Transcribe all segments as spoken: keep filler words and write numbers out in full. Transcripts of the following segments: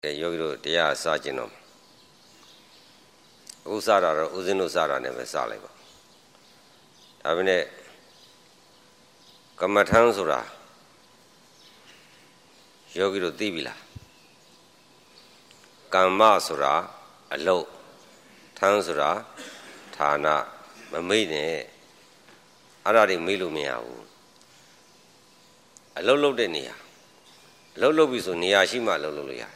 ယောဂီတို့တရားစကျင်တော့ဥစ္စာတာတော့ဥစဉ်တို့စတာနဲ့ပဲစလိုက်ပါဒါပေမဲ့ကမ္မထမ်းဆိုတာယောဂီတို့သိပြီလားကမ္မဆိုတာအလုပ်ထမ်းဆိုတာဌာနမမိတ်နဲ့အဲ့ဒါတွေမေးလို့မရဘူးအလုပ်လုပ်တဲ့နေရာအလုပ်လုပ်ပြီဆိုနေရာရှိမှအလုပ်လုပ်လို့ရတယ်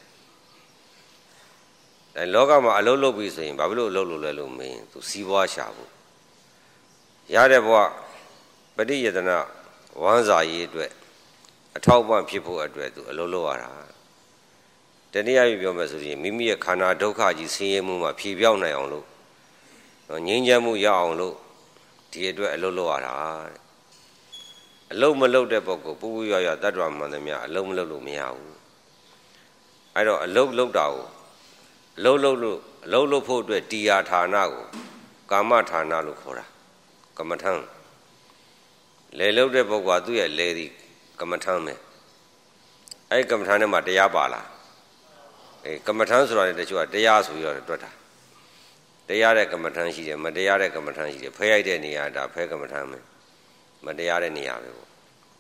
အဲလောကမှာအလုပ်လုပ်ပြီဆိုရင်ဘာဖြစ်လို့အလုပ်လုပ်လဲလို့မင်းသူစီးပွားရှာဖို့ရတဲ့ဘဝပဋိယတနာဝမ်းစာရေးအတွက်အထောက်အပံ့ဖြစ်ဖို့အတွက်သူအလုပ်လုပ်ရတာတနည်းအားဖြင့်ပြောမယ်ဆိုရင်မိမိရဲ့ခန္ဓာဒုက္ခကြီးဆင်းရဲမှုမှာဖြေပြောင်းနိုင်အောင်လို့ငြိမ်းချမ်းမှုရအောင်လို့ဒီအတွက်အလုပ်လုပ်ရတာတဲ့အလုပ်မလုပ်တဲ့ပုဂ္ဂိုလ်ပူပူရရတတ္တဝမှန်သမျှအလုပ်မလုပ်လို့မရဘူးအဲ့တော့အလုပ်လုပ်တာကိုအလုပ်လုပ်လို့အလုပ်လုပ်ဖို့အတွက်တရားဌာနကိုကာမဌာနလို့ခေါ်တာကမ္မထံလေလုပ်တဲ့ပုဂ္ဂိုလ်ကသူ့ရဲ့လေဒီကမ္မထံပဲအဲ့ကမ္မထံထဲမှာတရားပါလားအဲကမ္မထံဆိုတာလည်းတချို့ကတရားဆိုပြီးတော့တွက်တာတရားတဲ့ကမ္မထံရှိတယ်မတရားတဲ့ကမ္မထံရှိတယ်ဖဲရိုက်တဲ့နေရာဒါဖဲကမ္မထံပဲမတရားတဲ့နေရာပဲပေါ့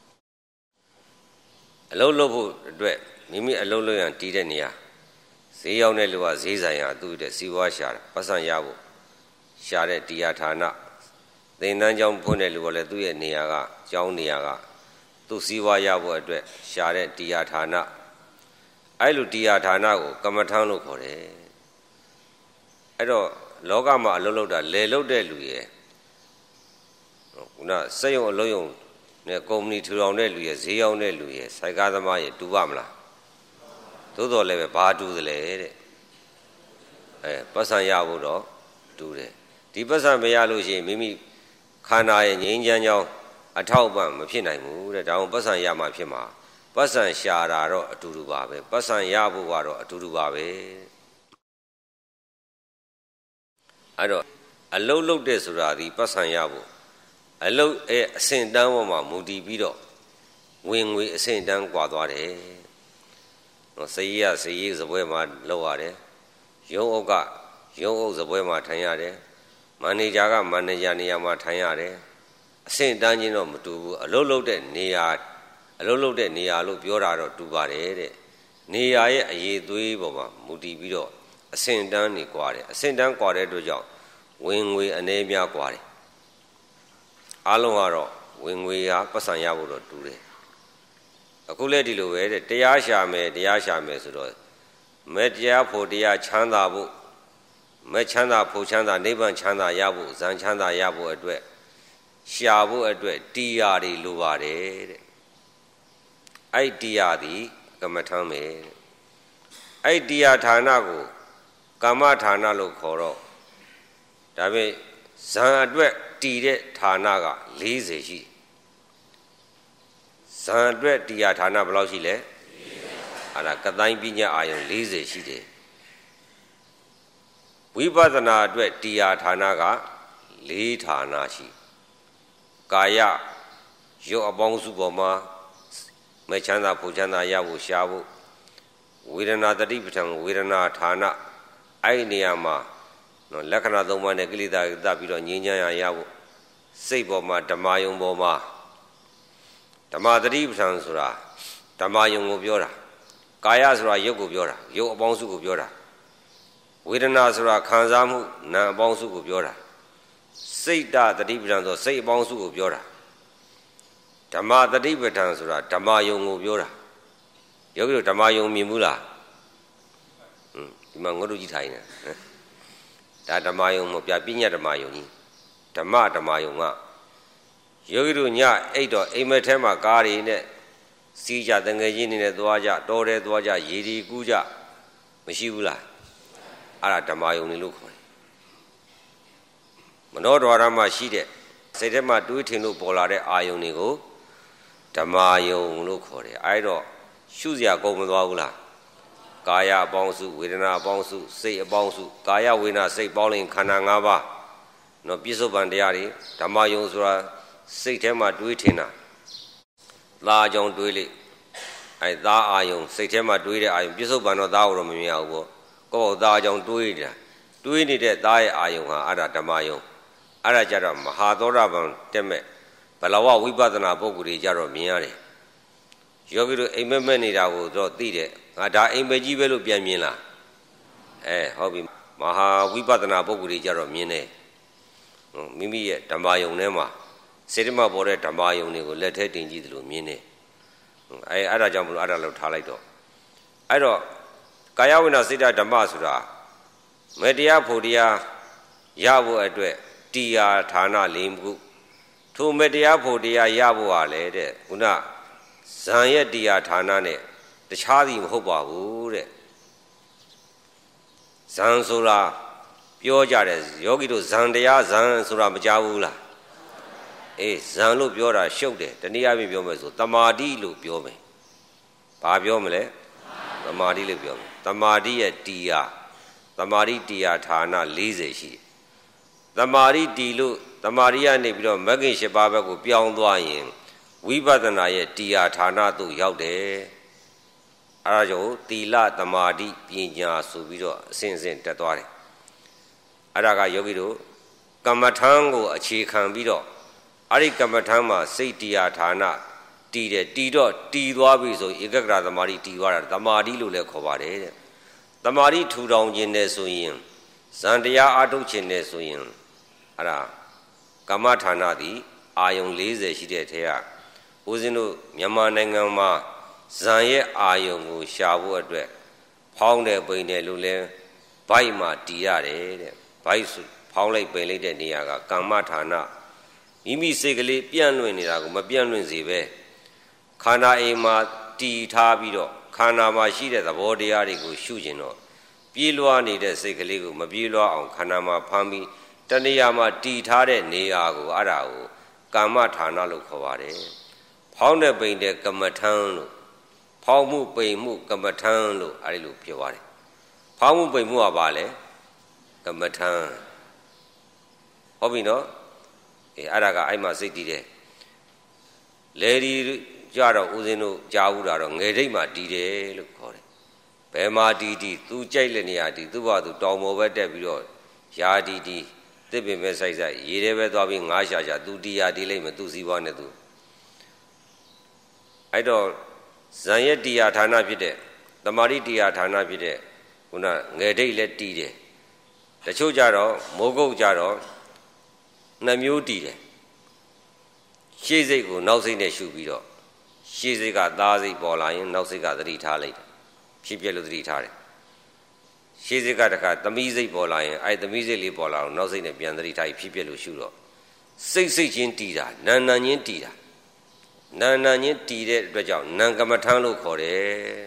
အလုပ်လုပ်ဖို့အတွက်မိမိအလုပ်လုပ်ရန်တည်တဲ့နေရာဈေးရောက်တဲ့လူကဈေးဆိုင်ရာသူ့တဲ့စီးပွားရှာတာပတ်စံရဖို့ရှာတဲ့တရားဌာနသင်္นานကျောင်းဖွင့်တဲ့လူကလည်းသူ့ရဲ့နေရာကကျောင်းနေရာကသူ့စီးပွားရဖို့အတွက်ရှာတဲ့တရားဌာနအဲ့လိုတရားဌာနကိုကမ္မထံလို့ခေါ်တယ်အဲ့တော့လောကမှာအလုပ်လုပ်တာလေလုပ်တဲ့လူရဲ့ခုနစက်ရုံအလုပ်ရုံနဲ့ကုမ္ပဏီထူထောင်တဲ့လူရဲ့ဈေးရောက်တဲ့လူရဲ့စိုက်ကားသမားရဲ့တူပါမလားသို့တော်လည်းပဲဘာတူသလဲတဲ့အဲပတ်စံရဖို့တော့တူတယ်ဒီပတ်စံမရလို့ရှိရင်မိမိခန္ဓာရဲ့ငြိမ်းချမ်းကြောင်းအထောက်အပံ့မဖြစ်နိုင်ဘူးတဲ့ဒါအောင်ပတ်စံရမှဖြစ်မှာပတ်စံရှာတာတော့အတူတူပါပဲပတ်စံရဖို့ကတော့အတူတူပါပဲအဲ့တော့အလုတ်လုတ်တဲ့ဆိုတာဒီပတ်စံရဖို့အလုတ်အဲအစင်တန်းပေါ်မှာမူတည်ပြီးတော့ဝင်ငွေအစင်တန်းကွာသွားတယ်နော်စည်ရစည်ရစပွဲမှာလောက်ရတယ်ရုံးအုပ်ကရုံးအုပ်စပွဲမှာထိုင်ရတယ်မန်နေဂျာကမန်နေဂျာနေရာမှာထိုင်ရတယ်အစင်တန်းချင်းတော့မတူဘူးအလုတ်လုတ်တဲ့နေရာအလုတ်လုတ်တဲ့နေရာလို့ပြောတာတော့တူပါတယ်တဲ့နေရာရဲ့အရေးသွေးပေါ်မှာမူတည်ပြီးတော့အစင်တန်းနေကွာတယ်အစင်တန်းကွာတဲ့အတွက်ကြောင့်ဝင်ငွေအနေများကွာတယ်အားလုံးကတော့ဝင်ငွေရပတ်စံရဖို့တော့တူတယ်အခုလည်းဒီလိုပဲတဲ့တရားရှာမယ်တရားရှာမယ်ဆိုတော့မဲ့တရားဖို့တရားချမ်းသာဖို့မဲ့ချမ်းသာဖို့ချမ်းသာနိဗ္ဗာန်ချမ်းသာရဖို့ဇန်ချမ်းသာရဖို့အတွက်ရှာဖို့အတွက်တရားတွေလိုပါတယ်တဲ့အဲ့တရားဒီကမ္မထံပဲအဲ့တရားဌာနကိုကာမဌာနလို့ခေါ်တော့ဒါပေမဲ့ဇန်အတွက်တည်တဲ့ဌာနက၄၀ရှိဇန်အတွက်တရားဌာနဘယ်လောက်ရှိလဲအဲ့ဒါကတိုင်းပညာအာယုံ၄၀ရှိတယ်ဝိပဿနာအတွက်တရားဌာနက၄ဌာနရှိကာယရုပ်အပေါင်းစုပေါ်မှာမချမ်းသာဖို့ချမ်းသာရဖို့ရှားဖို့ဝေဒနာတတိပဋ္ဌာန်ဝေဒနာဌာနအဲ့ဒီနေရာမှာနော်လက္ခဏာသုံးပါးနဲ့ကိလေသာသပြီးတော့ငြိမ်းချမ်းရရဖို့စိတ်ပေါ်မှာဓမ္မယုံပေါ်မှာဓမ္မတတိပဋ္ဌာန်ဆိုတာဓမ္မယုံကိုပြောတာကာယဆိုတာရုပ်ကိုပြောတာရုပ်အပေါင်းစုကိုပြောတာဝေဒနာဆိုတာခံစားမှုနာမ်အပေါင်းစုကိုပြောတာစိတ်တတိပဋ္ဌာန်ဆိုစိတ်အပေါင်းစုကိုပြောတာဓမ္မတတိပဋ္ဌာန်ဆိုတာဓမ္မယုံကိုပြောတာယောဂီတို့ဓမ္မယုံမြင်ဘူးလားဟွန်းဒီမှာငါတို့ကြည့်ထိုင်နေဒါဓမ္မယုံမပြပညာဓမ္မယုံကြီးဓမ္မဓမ္မယုံကယောဂီတို့ညအိတ်တော့အိမ်မက်ထဲမှာကားတွေနဲ့စီးကြတငယ်ချင်းတွေနဲ့သွားကြတောထဲသွားကြရေဒီကူးကြမရှိဘူးလားအဲ့ဒါဓမ္မယုံနေလို့ခေါ်တယ်မနောဒွါရမှာရှိတဲ့စိတ်ထဲမှာတွေးထင်လို့ပေါ်လာတဲ့အာယုံတွေကိုဓမ္မယုံလို့ခေါ်တယ်အဲ့တော့ရှုစရာကုန်မသွားဘူးလားကာယအပေါင်းစုဝေဒနာအပေါင်းစုစိတ်အပေါင်းစုကာယဝေဒနာစိတ်ပေါင်းရင်ခန္ဓာ၅ပါးနော်ပြစ္ဆုတ်ပံတရားတွေဓမ္မယုံဆိုတာစိတ်ထဲမှာတွေးထင်တာသာကြောင့်တွေးလိအဲသားအာယုံစိတ်ထဲမှာတွေးတဲ့အာယုံပြစ္ဆုတ်ပန်တော့သားကိုတော့မမြင်ရဘူးပေါ့ကိုယ့်ဘောသားအကြောင်းတွေးနေတာတွေးနေတဲ့သားရဲ့အာယုံဟာအဲ့ဒါဓမ္မယုံအဲ့ဒါကြတော့မဟာသောတာပန်တက်မဲ့ဘလဝဝိပဿနာပုဂ္ဂိုလ်တွေကြတော့မြင်ရတယ်ယောဂီတို့အိမ်မက်မက်နေတာကိုတော့သိတယ်ငါဒါအိမ်မက်ကြီးပဲလို့ပြန်မြင်လားအဲဟုတ်ပြီမဟာဝိပဿနာပုဂ္ဂိုလ်တွေကြတော့မြင်တယ်မိမိရဲ့ဓမ္မယုံထဲမှာစေတမပေါ်တဲ့ဓမ္မယုံတွေကိုလက်ထဲတင်ကြည့်တယ်လို့မြင်တယ်အဲအဲ့ဒါကြောင့်မလို့အဲ့ဒါလောက်ထားလိုက်တော့အဲ့တော့ကာယဝိနာစိတ္တဓမ္မဆိုတာမေတ္တရားဖို့တရားရဖို့အတွက်တရားဌာန၄ခုထိုမေတ္တရားဖို့တရားရဖို့ဟာလေတဲ့ခုနဇံရဲ့တရားဌာနနဲ့တခြားစီမဟုတ်ပါဘူးတဲ့ဇံဆိုတာပြောကြတယ်ယောဂီတို့ဇံတရားဇံဆိုတာမကြားဘူးလားအေးဇံလို့ပြောတာရှုပ်တယ်တနည်းအားဖြင့်ပြောမယ်ဆိုတမာတိလို့ပြောမယ်ဘာပြောမလဲတမာတိလို့ပြောမယ်တမာတိရဲ့တရားတမာတိတရားဌာန၄၀ရှိတယ်တမာတိတီလို့တမာတိကနေပြီးတော့မဂ္ဂင်၈ပါးဘက်ကိုပြောင်းသွားရင်ဝိပဿနာရဲ့တရားဌာနသို့ရောက်တယ်အဲဒါကြောင့်သီလတမာတိပညာဆိုပြီးတော့အစဉ်စဉ်တက်သွားတယ်အဲ့ဒါကယောဂီတို့ကမ္မထံကိုအခြေခံပြီးတော့အဲ့ဒီကမ္မထံမှာစိတ်တရားဌာနတည်တယ်တည်တော့တည်သွားပြီဆိုဧကဂရသမာဓိတည်သွားတာသမာဓိလို့လည်းခေါ်ပါတယ်တဲ့သမာဓိထူထောင်ခြင်းနဲ့ဆိုရင်ဇန်တရားအားထုတ်ခြင်းနဲ့ဆိုရင်အဲ့ဒါကမ္မဌာနသည်အာယုံ၄၀ရှိတဲ့ထဲကဦးဇင်းတို့မြန်မာနိုင်ငံမှာဇန်ရဲ့အာယုံကိုရှာဖို့အတွက်ဖောင်းတယ်ပိန်တယ်လို့လဲဘိုက်မှာတည်ရတယ်တဲ့ဘိုက်ဖောင်းလိုက်ပိန်လိုက်တဲ့နေရာကကမ္မဌာနမိမိစိတ်ကလေးပြန့်လွင့်နေတာကိုမပြန့်လွင့်စေပဲခန္ဓာအိမ်မှာတည်ထားပြီးတော့ခန္ဓာမှာရှိတဲ့သဘောတရားတွေကိုရှုကျင်တော့ပြေးလွှားနေတဲ့စိတ်ကလေးကိုမပြေးလွှားအောင်ခန္ဓာမှာဖမ်းပြီးတဏှာမှာတည်ထားတဲ့နေရာကိုအဲ့ဒါကိုကာမဌာနလို့ခေါ်ပါတယ်ဖောင်းတဲ့ပိန်တဲ့ကမ္မထံလို့ဖောင်းမှုပိန်မှုကမ္မထံလို့အဲ့ဒီလိုပြောပါတယ်ဖောင်းမှုပိန်မှုကဘာလဲကမ္မထံဟုတ်ပြီနော်အဲအဲ့ဒါကအဲ့မှာစိတ်တည်တယ်လေဒီကြတော့ဦးဇင်းတို့ကြားဘူးတာတော့ငယ်တိတ်မှာတည်တယ်လို့ခေါ်တယ်ဘယ်မှာတည်တည်သူကြိုက်တဲ့နေရာတည်သူ့ဘာသူတောင်ပေါ်ပဲတက်ပြီးတော့ယာတည်တည်တစ်ပင်ပဲဆိုင်ဆိုင်ရေထဲပဲသွားပြီးငါးရှာရှာသူတရားတည်လိုက်မှသူစီးပွားနဲ့သူအဲ့တော့ဇံရဲ့တရားဌာနဖြစ်တဲ့တမာတိတရားဌာနဖြစ်တဲ့ခုနငယ်တိတ်လည်းတည်တယ်တချို့ကြတော့မိုးကုတ်ကြတော့နှမျိုးတည်တယ်ရှေ့စိတ်ကိုနောက်စိတ်နဲ့ရှုပြီးတော့ရှေ့စိတ်ကသားစိတ်ပေါ်လာရင်နောက်စိတ်ကသတိထားလိုက်တယ်ဖြစ်ပြလို့သတိထားတယ်ရှေ့စိတ်ကတခါသမီးစိတ်ပေါ်လာရင်အဲ့သမီးစိတ်လေးပေါ်လာတော့နောက်စိတ်နဲ့ပြန်သတိထားဖြစ်ပြလို့ရှုတော့စိတ်စိတ်ချင်းတည်တာနာနာချင်းတည်တာနာနာချင်းတည်တဲ့အတွက်ကြောင့်နာကမ္မထံလို့ခေါ်တယ်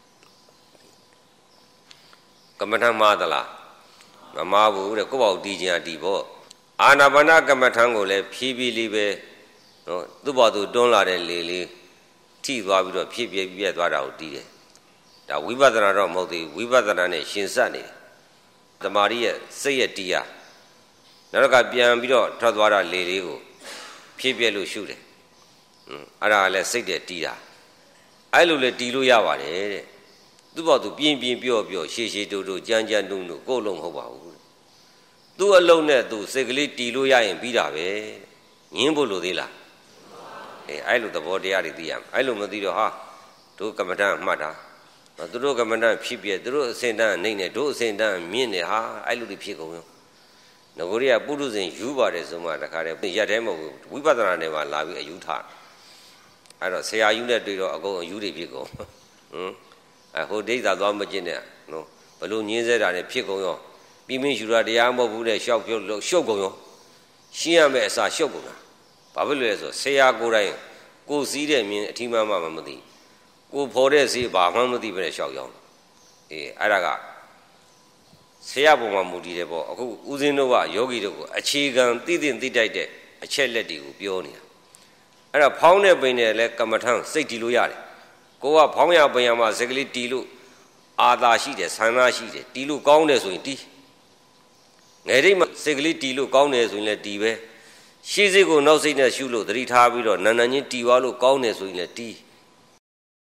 ကမ္မထံမှားသလားမမှားဘူးတဲ့ကိုယ့်ဘောက်တည်ခြင်းအတည်ပေါ့အာနာပါနကမ္မထံကိုလည်းဖြည်းဖြည်းလေးပဲနော်သူ့ဘောက်သူတွန်းလာတဲ့လေလေးထိသွားပြီးတော့ဖြည်းဖြည်းပြည့်သွားတာကိုတည်တယ်ဒါဝိပဿနာတော့မဟုတ်သေးဘူးဝိပဿနာနဲ့ရှင်စပ်နေတယ်တမာရီရဲ့စိတ်ရဲ့တရားနောက်တစ်ခါပြန်ပြီးတော့ထွက်သွားတာလေလေးကိုဖြည်းဖြည်းလို့ရှုတယ်อืมအဲ့ဒါလည်းစိတ်တဲ့တည်တာအဲ့လိုလေတည်လို့ရပါတယ်တဲ့သူ့ဘောက်သူပြင်းပြင်းပြော့ပြော့ရှည်ရှည်တူတူကြမ်းကြမ်းနုံနုံကိုယ်လုံးမဟုတ်ပါဘူးသူ့အလုံးနဲ့သူစိတ်ကလေးတည်လို့ရရင်ပြီးတာပဲငင်းဖို့လိုသေးလားအဲအဲ့လိုသဘောတရားတွေသိရမယ်အဲ့လိုမသိတော့ဟာတို့ကမ္မဋ္ဌာန်းမှတ်တာသူတို့ကမ္မဋ္ဌာန်းဖြစ်ပြသူတို့အစဉ်တန်းနေနေတို့အစဉ်တန်းမြင့်နေဟာအဲ့လိုတွေဖြစ်ကုန်ရောငကိုရိယပုရုဇဉ်ယူပါတယ်ဆိုမှတခါတည်းရက်သေးမဟုတ်ဘူးဝိပဿနာနဲ့ပါလာပြီးအယူထားအဲ့တော့ဆရာယူနဲ့တွေ့တော့အကုန်အယူတွေဖြစ်ကုန်ဟမ်အဟိုဒိဋ္ဌာသွားမကျင့်နဲ့နော်ဘလို့ညင်းစေတာနဲ့ဖြစ်ကုန်ရောပြင်းပြင်းယူတာတရားမဟုတ်ဘူးတဲ့ရှောက်ပြုတ်လို့ရှုပ်ကုန်ရောရှင်းရမယ်အစာရှုပ်ကုန်တာဘာဖြစ်လို့လဲဆိုဆရာကိုယ်တိုင်ကိုစည်းတဲ့မြင်အထီးမှမှမသိကိုဖော်တဲ့စီဘာမှမသိပဲရှောက်ရောက်အေးအဲ့ဒါကဆရာပုံမှာမူတည်တယ်ပေါ့အခုဦးဇင်းတို့ကယောဂီတို့ကိုအခြေခံသိသိသိတိုက်တဲ့အချက်လက်တွေကိုပြောနေတာအဲ့ဒါဖောင်းတဲ့ပိန်နဲ့လဲကမ္မထံစိတ်တည်လို့ရတယ်ကိုကဖောင်းရပိန်ရမှာစကလေးတည်လို့အာသာရှိတယ်ဆန္ဒရှိတယ်တည်လို့ကောင်းတယ်ဆိုရင်တည်ငယ်တိတ်မှာစိတ်ကလေးတည်လို့ကောင်းတယ်ဆိုရင်လည်းတည်ပဲရှေ့စိတ်ကိုနောက်စိတ်နဲ့ရှုလို့သတိထားပြီးတော့နာနာချင်းတည်သွားလို့ကောင်းတယ်ဆိုရင်လည်းတည်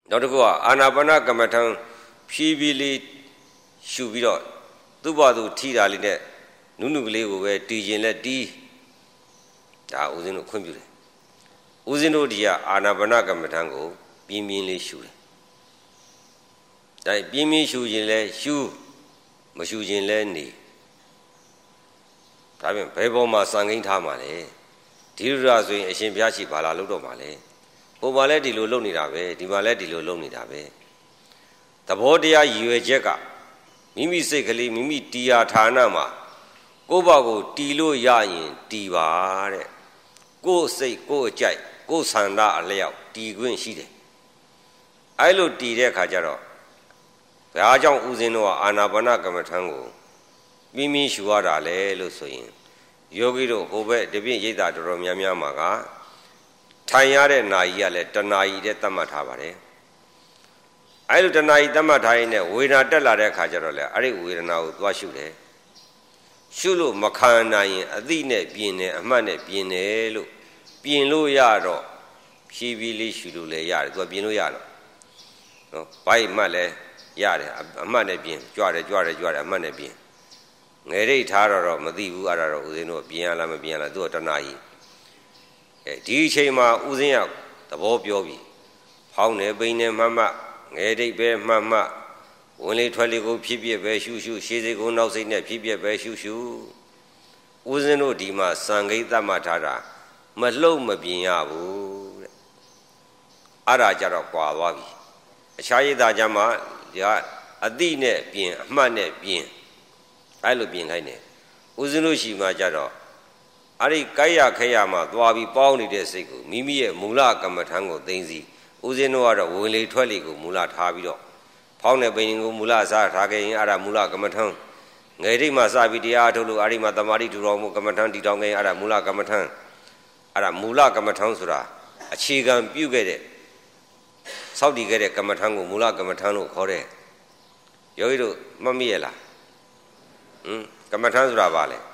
နောက်တစ်ခုကအာနာပါနကမ္မထံဖြည်းဖြည်းလေးရှုပြီးတော့သူ့ဘာသူထိတာလေးနဲ့နုနုကလေးကိုပဲတီးခြင်းလက်တီးဒါဦးဇင်းတို့ခွင့်ပြုတယ်ဦးဇင်းတို့ဒီကအာနာပါနကမ္မထံကိုပြင်းပြင်းလေးရှုတယ်ဒါပြင်းပြင်းရှုခြင်းလဲရှုမရှုခြင်းလဲနေဒါပြန်ဘယ်ပေါ်မှာစံကိန်းထားမှာလဲဒီလိုရာဆိုရင်အရှင်ဘုရားရှိဘာလာလုပ်တော့မှာလဲဟိုမှာလဲဒီလိုလုပ်နေတာပဲဒီမှာလဲဒီလိုလုပ်နေတာပဲသဘောတရားရည်ရွယ်ချက်ကမိမိစိတ်ကလေးမိမိတရားဌာနမှာကိုယ့်ဘာကိုတီလို့ရရင်တီပါတဲ့ကိုယ့်စိတ်ကိုယ့်အကြိုက်ကိုယ်ဆန္ဒအလျောက်တည်ခွင့်ရှိတယ်အဲလိုတည်တဲ့အခါကျတော့ဘာကြောင့်ဦးဇင်းတို့ကအာနာပါနကမ္မထံကိုမိမိရှုရတာလဲလို့ဆိုရင်ယောဂီတို့ဟိုဘက်တပြည့်ရိတ်တာတော်တော်များများမှာကထိုင်ရတဲ့နာယီကလည်းတဏှာကြီးတဲ့သတ်မှတ်ထားပါတယ်အဲလိုတဏှာကြီးသတ်မှတ်ထားရင်လည်းဝေဒနာတက်လာတဲ့အခါကျတော့လေအဲ့ဒီဝေဒနာကိုသွားရှုတယ်ရှုလို့မခံနိုင်ရင်အသိနဲ့ပြင်းတယ်အမှတ်နဲ့ပြင်းတယ်လို့ပြင်လို့ရတော့ဖြည်းဖြည်းလေးရှုလို့လည်းရတယ်သူကပြင်လို့ရတော့နော်ဘိုက်မှတ်လည်းရတယ်အမှတ်နဲ့ပြင်ကြွတယ်ကြွတယ်ကြွတယ်အမှတ်နဲ့ပြင်ငယ်ရိတ်ထားတော့မသိဘူးအဲ့ဒါတော့ဦးဇင်းတို့ပြင်ရလားမပြင်ရလားသူကတဏှာကြီးအဲဒီအချိန်မှာဦးဇင်းကသဘောပြောပြီဖောင်းနေပိန်နေမှတ်မှတ်ငယ်ရိတ်ပဲမှတ်မှတ်ဝင်လေထွက်လေကိုဖြစ်ဖြစ်ပဲရှုရှုရှေးစိတ်ကိုနောက်စိတ်နဲ့ဖြစ်ဖြစ်ပဲရှုရှုဦးဇင်းတို့ဒီမှာစံဂိတ်သတ်မှတ်ထားတာမလှုပ်မပြင်ရဘူးတဲ့အဲ့ဒါကြတော့ကွာသွားပြီအခြားရည်သားကြမှာဒီကအတိနဲ့ပြင်အမှတ်နဲ့ပြင်အဲ့လိုပြင်လိုက်တယ်ဦးဇင်းတို့ရှိမှကြတော့အဲ့ဒီကိုက်ရခဲရမှာသွားပြီးပေါင်းနေတဲ့စိတ်ကိုမိမိရဲ့မူလကမ္မထံကိုသိသိဦးဇင်းတို့ကတော့ဝင်လေထွက်လေကိုမူလထားပြီးတော့ဖောင်းတဲ့ပိန်ကိုမူလစားထားခဲ့ရင်အဲ့ဒါမူလကမ္မထံငယ်တိတ်မှစပြီးတရားထုတ်လို့အဲ့ဒီမှာတမာတိထူတော်မူကမ္မထံတည်ထောင်ခဲ့ရင်အဲ့ဒါမူလကမ္မထံအဲ့ဒါမူလကမ္မထံဆိုတာအခြေခံပြုခဲ့တဲ့စောင့်တည်ခဲ့တဲ့ကမ္မထံကိုမူလကမ္မထံလို့ခေါ်တယ်ယောဂီတို့မမိရလားဟမ်ကမ္မထံဆိုတာဘာလဲ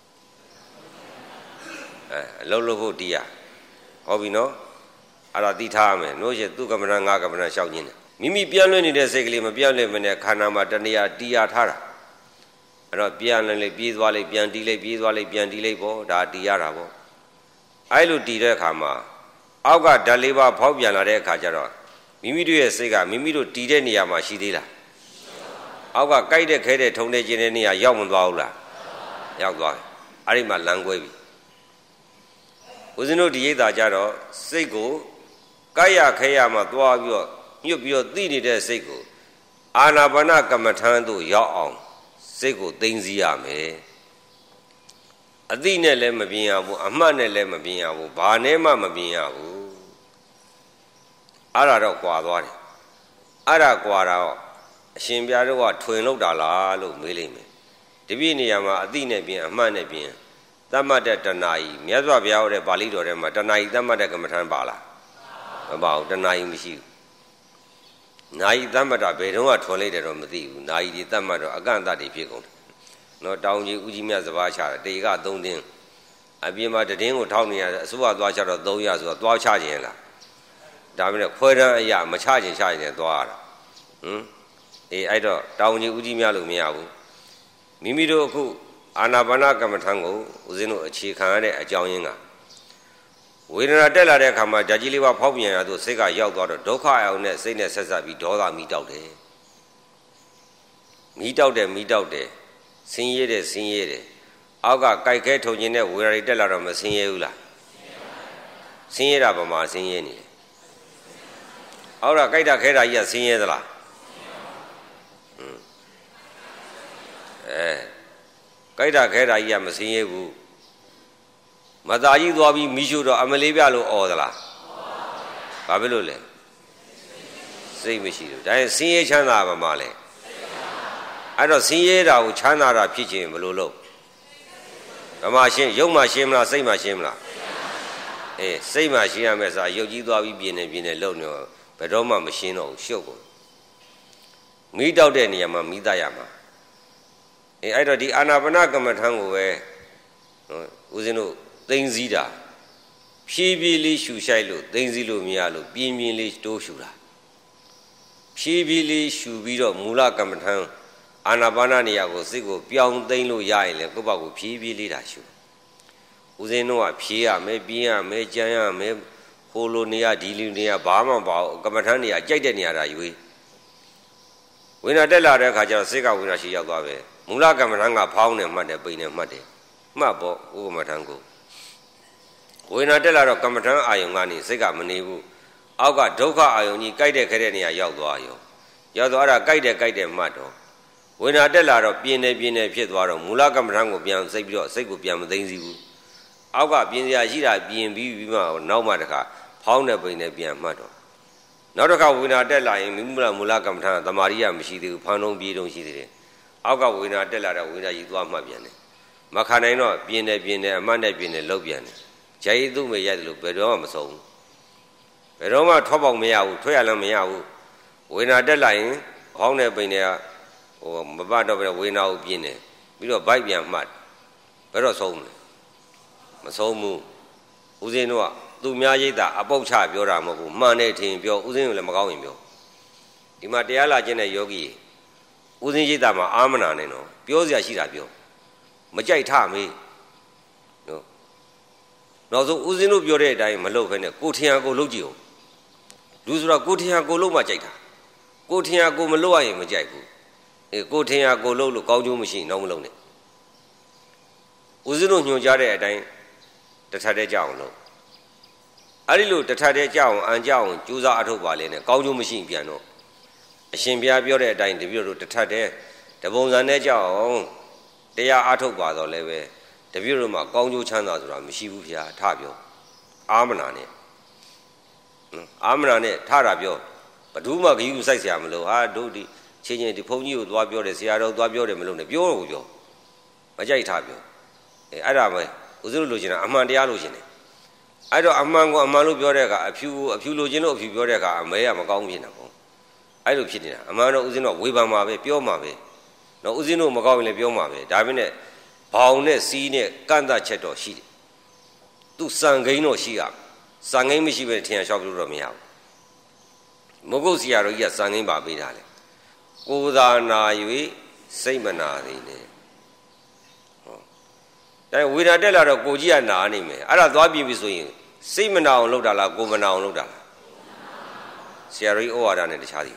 အဲအလုံးလို့ဖို့တရားဟောပြီနော်အဲ့ဒါသိထားရမယ်လို့ရှိရင်သူကမ္မထံငါကမ္မထံရှောက်ခြင်းတယ်မိမိပြန့်လွင့်နေတဲ့စိတ်ကလေးမပြန့်လွင့်မနဲ့ခန္ဓာမှာတဏှာတရားထားတာအဲ့တော့ပြန့်လွင့်လေးပြေးသွားလေးပြန်တီးလေးပြေးသွားလေးပြန်တီးလေးပေါ့ဒါတီးရတာပေါ့အဲ့လိုတီးတဲ့အခါမှာအောက်ကဓာတ်လေးပါဖောက်ပြန်လာတဲ့အခါကျတော့မိမိတို့ရဲ့စိတ်ကမိမိတို့တီးတဲ့နေရာမှာရှိသေးလားအောက်ကကြိုက်တဲ့ခဲတဲ့ထုံတဲ့ကျင်းတဲ့နေရာရောက်မသွားဘူးလားရောက်သွားတယ်အဲ့ဒီမှာလမ်းကွဲပြီဦးဇင်းတို့ဒီရိတ်တာကြတော့စိတ်ကိုကြိုက်ရခဲရမှာသွားပြီးတော့ညွတ်ပြီးတော့သိနေတဲ့စိတ်ကိုအာနာပါနကမ္မထံသို့ရောက်အောင်စိတ်ကိုသိမ့်စီရမယ်အသိနဲ့လည်းမပြင်းရဘူးအမှတ်နဲ့လည်းမပြင်းရဘူးဘာနဲ့မှမပြင်းရဘူးအဲ့ဒါတော့ကွာသွားတယ်အဲ့ဒါကွာတော့အရှင်ဘုရားတို့ကထွင်လောက်တာလားလို့မေးလိမ့်မယ်ဒီပြည့်နေရာမှာအသိနဲ့ပြင်းအမှတ်နဲ့ပြင်းသတ်မှတ်တဲ့တဏှာကြီးမြတ်စွာဘုရားဟောတဲ့ပါဠိတော်ထဲမှာတဏှာကြီးသတ်မှတ်တဲ့ကမ္မထံပါလားမပါဘူးတဏှာကြီးမရှိဘူးနာယီသတ်မှတ်တာဘယ်တော့မှထွန်လိုက်တယ်တော့မသိဘူးနာယီဒီသတ်မှတ်တော့အကန့်အသတ်တွေဖြစ်ကုန်တယ်နော်တောင်ကြီးဦးကြီးမြတ်စပါးချတယ်တေကသုံးတင်းအပြင်မှာတတင်းကိုထောက်နေရတဲ့အစိုးရသွားချတော့သုံးရဆိုတော့သွားချခြင်းလားဒါပေမဲ့ခွဲတန်းအရာမချခြင်းချခြင်းသွားရတာဟမ်အေးအဲ့တော့တောင်ကြီးဦးကြီးမြတ်လို့မရဘူးမိမိတို့အခုအာနာပါနကမ္မထံကိုဦးဇင်းတို့အခြေခံရတဲ့အကြောင်းရင်းကဝေဒနာတက်လာတဲ့အခါမှာဓာကြီးလေးပါဖောက်ပြန်ရသူစိတ်ကရောက်သွားတော့ဒုက္ခအအောင်နဲ့စိတ်နဲ့ဆက်ဆက်ပြီးဒေါသမီးတောက်တယ်မီးတောက်တယ်မီးတောက်တယ်ဆင်းရဲတယ်ဆင်းရဲတယ်အောက်ကကြိုက်ခဲထုံခြင်းနဲ့ဝေဒနာတက်လာတော့မဆင်းရဲဘူးလားဆင်းရဲတာဘာမှဆင်းရဲနေတယ်အောက်ကကြိုက်တာခဲတာကြီးကဆင်းရဲသလားဟွန်းအဲကြိုက်တာခဲတာကြီးကမဆင်းရဲဘူးမသားကြီးသွားပြီးမိရှုတော့အမလေးပြလို့អော်သလားဘာဖြစ်လို့လဲစိတ်မရှိလို့ဒါရင်ဆင်းရဲချမ်းသာပါမလဲအဲ့တော့ဆင်းရဲတာကိုချမ်းသာတာဖြစ်ခြင်းဘယ်လိုလုပ်ဗမာရှင်းရုပ်မှရှင်းမလားစိတ်မှရှင်းမလားအေးစိတ်မှရှင်းရမယ်ဆိုရုပ်ကြီးသွားပြီးပြင်းနေပြင်းနေလုံနေဘယ်တော့မှမရှင်းတော့ဘူးရှုပ်ကုန်မိတောက်တဲ့နေရာမှာမိသားရမှာအေးအဲ့တော့ဒီအာနာပါနကမ္မထံကိုပဲနော်ဦးဇင်းတို့သိမ့်စည်းတာဖြည်းဖြည်းလေးရှူရှိုက်လို့သိမ့်စည်းလို့မရလို့ပြင်းပြင်းလေးတိုးရှူတာဖြည်းဖြည်းလေးရှူပြီးတော့မူလကမ္မထံအာနာပါနနေရာကိုစိတ်ကိုပြောင်းသိမ့်လို့ရရင်လေကိုယ့်ဘက်ကိုဖြည်းဖြည်းလေးတာရှူဦးဇင်းတို့ကဖြည်းရမယ်ပြင်းရမယ်ကြမ်းရမယ်ဟိုလိုနေရာဒီလိုနေရာဘာမှမပေါ့ကမ္မထံနေရာကြိုက်တဲ့နေရာတာယူဝိညာဉ်တက်လာတဲ့အခါကျတော့စိတ်ကဝိညာဉ်ရှိရောက်သွားပဲမူလကမ္မထံကဖောင်းနေမှတ်တယ်ပိန်နေမှတ်တယ်မှတ်ပေါ့ဥပမထံကိုဝိညာဉ်တက်လာတော့ကမ္မထံအာယုံကနေစိတ်ကမနေဘူးအောက်ကဒုက္ခအာယုံကြီးကြိုက်တဲ့ခဲတဲ့နေရာရောက်သွားရောရောက်သွားအဲ့ဒါကြိုက်တယ်ကြိုက်တယ်မှတ်တော့ဝိညာဉ်တက်လာတော့ပြင်းနေပြင်းနေဖြစ်သွားတော့မူလကမ္မထံကိုပြန်စိတ်ပြီးတော့စိတ်ကိုပြန်မသိသိဘူးအောက်ကပြင်းစရာရှိတာပြင်ပြီးပြီးမှနောက်မှတခါဖောင်းတဲ့ပိန်နဲ့ပြန်မှတ်တော့နောက်တစ်ခါဝိညာဉ်တက်လာရင်မိမူလမူလကမ္မထံသမာဓိရမရှိသေးဘူးဖောင်းလုံးပြေးတုံးရှိသေးတယ်အောက်ကဝိညာဉ်တက်လာတော့ဝိညာဉ်ကြီးသွားမှတ်ပြန်တယ်မခံနိုင်တော့ပြင်းနေပြင်းနေအမှတ်နဲ့ပြင်းနေလောက်ပြန်တယ်ဂျာယီသူ့မေရတယ်လို့ဘယ်တော့မှမဆုံးဘူးဘယ်တော့မှထွက်ပေါက်မရဘူးထွက်ရလည်းမရဘူးဝိညာဉ်တက်လာရင်ဖောင်းတဲ့ပိန်တွေကဟိုမပတ်တော့ပဲဝိညာဉ်ကိုပြင်းနေပြီးတော့ဗိုက်ပြန်မှတ်ဘယ်တော့ဆုံးလဲမဆုံးဘူးဦးဇင်းတို့ကသူများရိတ်တာအပုတ်ချပြောတာမဟုတ်ဘူးမှန်တယ်ထင်ပြောဦးဇင်းကလည်းမကောင်းရင်ပြောဒီမှာတရားလာခြင်းတဲ့ယောဂီဦးဇင်းရိတ်တာမှာအာမနာနေတော့ပြောစရာရှိတာပြောမကြိုက်ထမေးနော်နောက်ဆုံးဦးဇင်းတို့ပြောတဲ့အတိုင်းမလုပ်ခဲနဲ့ကိုထင်ရကိုလုပ်ကြည့်အောင်လူဆိုတော့ကိုထင်ရကိုလုပ်မှကြိုက်တာကိုထင်ရကိုမလုပ်ရရင်မကြိုက်ဘူးအေးကိုထင်ရကိုလုပ်လို့ကောင်းကျိုးမရှိတော့မလုပ်နဲ့ဦးဇင်းတို့ညွှန်ကြားတဲ့အတိုင်းတထတဲ့ကြအောင်လုပ်အဲ့ဒီလိုတထတဲ့ကြအောင်အံကြအောင်ကြိုးစားအထုတ်ပါလေနဲ့ကောင်းကျိုးမရှိပြန်တော့အရှင်ဘုရားပြောတဲ့အတိုင်းတပည့်တို့တထတဲ့တပုံစံနဲ့ကြအောင်တရားအထုတ်ပါတော့လည်းပဲတပည့်တို့မှာကောင်းကျိုးချမ်းသာဆိုတာမရှိဘူးဗျာထပြောအာမနာနဲ့အာမနာနဲ့ထတာပြောဘဒုမှဂယုစိုက်เสียမလို့ဟာတို့ဒီချင်းချင်းဒီဘုန်းကြီးကိုသွားပြောတယ်ဆရာတော်သွားပြောတယ်မလို့နဲ့ပြောတော့ပြောမကြိုက်ထပြောအဲအဲ့ဒါပဲဦးဇင်းတို့လိုချင်တာအမှန်တရားလိုချင်တယ်အဲ့တော့အမှန်ကိုအမှန်လို့ပြောတဲ့အခါအဖြူကိုအဖြူလိုချင်လို့အဖြူပြောတဲ့အခါအမဲကမကောင်းဖြစ်နေတာပေါ့အဲ့လိုဖြစ်နေတာအမှန်တော့ဦးဇင်းတို့ဝေဖန်မှာပဲပြောမှာပဲနော်ဦးဇင်းတို့မကောင်းရင်လည်းပြောမှာပဲဒါပေမဲ့ဘောင်နဲ့စီးနဲ့ကန့်သတ်ချက်တော့ရှိတယ်သူစံကိန်းတော့ရှိရစံကိန်းမရှိပဲထင်ရလျှောက်လို့တော့မရဘူးမဂုတ်ဆရာတော်ကြီးကစံကိန်းပါပေးတာလေကိုယ်သာနာ၍စိတ်မနာသေးနဲ့ဟောဒါဝေဒနာတက်လာတော့ကိုကြီးကနာနေမယ်အဲ့ဒါသွားပြင်ပြီဆိုရင်စိတ်မနာအောင်လုပ်တာလားကိုယ်မနာအောင်လုပ်တာလားဆရာတော်ကြီးဩဝါဒနဲ့တခြားသည်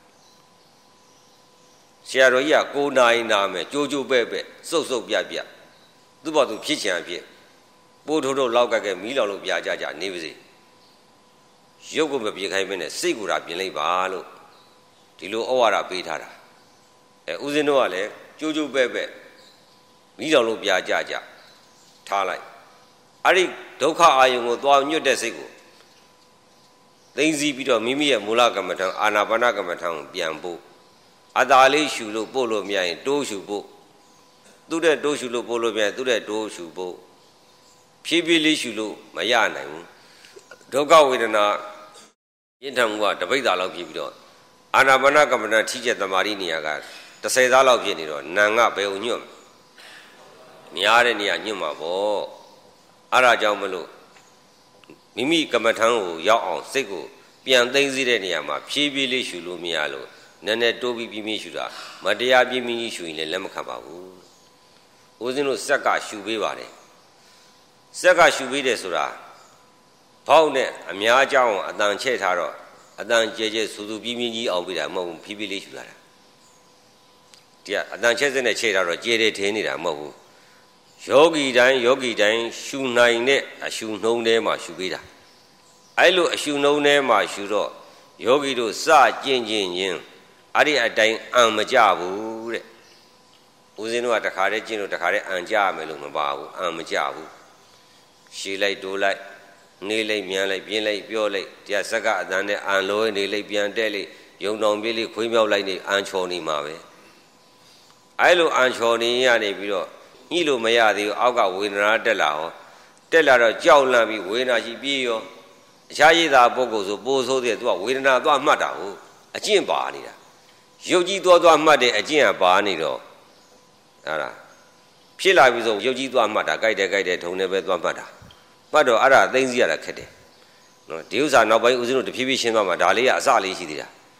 ဆရာတော်ကြီးကကိုနာရင်နာမယ်ကြိုးကြိုးပဲ့ပဲ့စုပ်စုပ်ပြပြသူ့ဘာသူဖြစ်ချင်အဖြစ်ပိုးထိုးထိုးလောက်ကက်ကဲမီးလောင်လို့ပြကြကြနေပါစေရုပ်ကိုမပြေခိုင်းမနဲ့စိတ်ကိုသာပြင်လိုက်ပါလို့ဒီလိုဩဝါဒပေးထားတာအဲဦးဇင်းတို့ကလည်းကြိုးကြိုးပဲ့ပဲ့မီးလောင်လို့ပြကြကြထားလိုက်အဲ့ဒီဒုက္ခအာယုံကိုသွားညွတ်တဲ့စိတ်ကိုသိသိပြီးတော့မိမိရဲ့မူလကမ္မထံအာနာပါနကမ္မထံကိုပြန်ဖို့အသာလေးရှူလို့ပို့လို့မရရင်တိုးရှူဖို့သူ့တဲ့တိုးရှူလို့ပို့လို့မရရင်သူ့တဲ့တိုးရှူဖို့ဖြည်းဖြည်းလေးရှူလို့မရနိုင်ဘူးဒုက္ခဝေဒနာပြင်းထန်မှုကတပိတ်သားလောက်ဖြစ်ပြီးတော့အာနာပါနကမ္မထံထိကျက်သမာဓိနေရာကတစ်ဆယ်သားလောက်ဖြစ်နေတော့နာငါဘယ်ုံညွတ်များတဲ့နေရာညွတ်မှာပေါ့အဲ့ဒါကြောင့်မလို့မိမိကမ္မထံကိုရောက်အောင်စိတ်ကိုပြန်သိသိတဲ့နေရာမှာဖြည်းဖြည်းလေးရှူလို့မရလို့နည်းနည်းတိုးပြီးပြင်းပြင်းရှူတာမတရားပြင်းပြင်းရှူရင်လည်းလက်မခံပါဘူးဦးဇင်းတို့စက်ကရှူပေးပါတယ်စက်ကရှူပေးတယ်ဆိုတာဘောက်နဲ့အများအကြောင်းအတန်ချဲ့ထားတော့အတန်ကျဲကျဲစူစူပြင်းပြင်းကြီးအောင်ပေးတာမဟုတ်ဘူးဖြည်းဖြည်းလေးရှူလာတာဒီကအတန်ချဲ့စက်နဲ့ချဲ့ထားတော့ကျဲတယ်ထင်းနေတာမဟုတ်ဘူးယောဂီတိုင်းယောဂီတိုင်းရှူနိုင်တဲ့အရှူနှုံးထဲမှာရှူပေးတာအဲ့လိုအရှူနှုံးထဲမှာရှူတော့ယောဂီတို့စကျင့်ကျင့်ချင်းအဲ့ဒီအတိုင်းအံမကြဘူးတဲ့ဦးဇင်းတို့ကတခါတည်းကျင့်လို့တခါတည်းအံကြရမယ်လို့မပါဘူးအံမကြဘူးရှည်လိုက်တိုးလိုက်နေလိုက်မြန်လိုက်ပြင်းလိုက်ပြောလိုက်တရားစက်ကအတန်နဲ့အံလို့နေလိုက်ပြန်တက်လိုက်ယုံတောင်ပြေးလိုက်ခွေးမြောက်လိုက်နေအံချော်နေမှာပဲအဲ့လိုအံချော်နေရနေပြီးတော့ညှိလို့မရသေးဘူးအောက်ကဝေဒနာတက်လာဟောတက်လာတော့ကြောက်လန့်ပြီးဝေဒနာရှိပြေးရောအခြားရည်သာပုဂ္ဂိုလ်ဆိုပိုးဆိုးတဲ့သူကဝေဒနာသွားမှတ်တာဟုတ်အကျင့်ပါနေတာရုပ်ကြီးသွားသွားမှတ်တဲ့အကျင့်ကပါနေတော့အဲ့ဒါဖြစ်လာပြီဆိုရုပ်ကြီးသွားမှတ်တာကြိုက်တယ်ကြိုက်တယ်ထုံနေပဲသွားမှတ်တာမှတ်တော့အဲ့ဒါသိသိရတာခက်တယ်နော်ဒီဥစ္စာနောက်ပိုင်းဦးဇင်းတို့တဖြည်းဖြည်းရှင်းသွားမှာဒါလေးကအစလေးရှိသေးတာ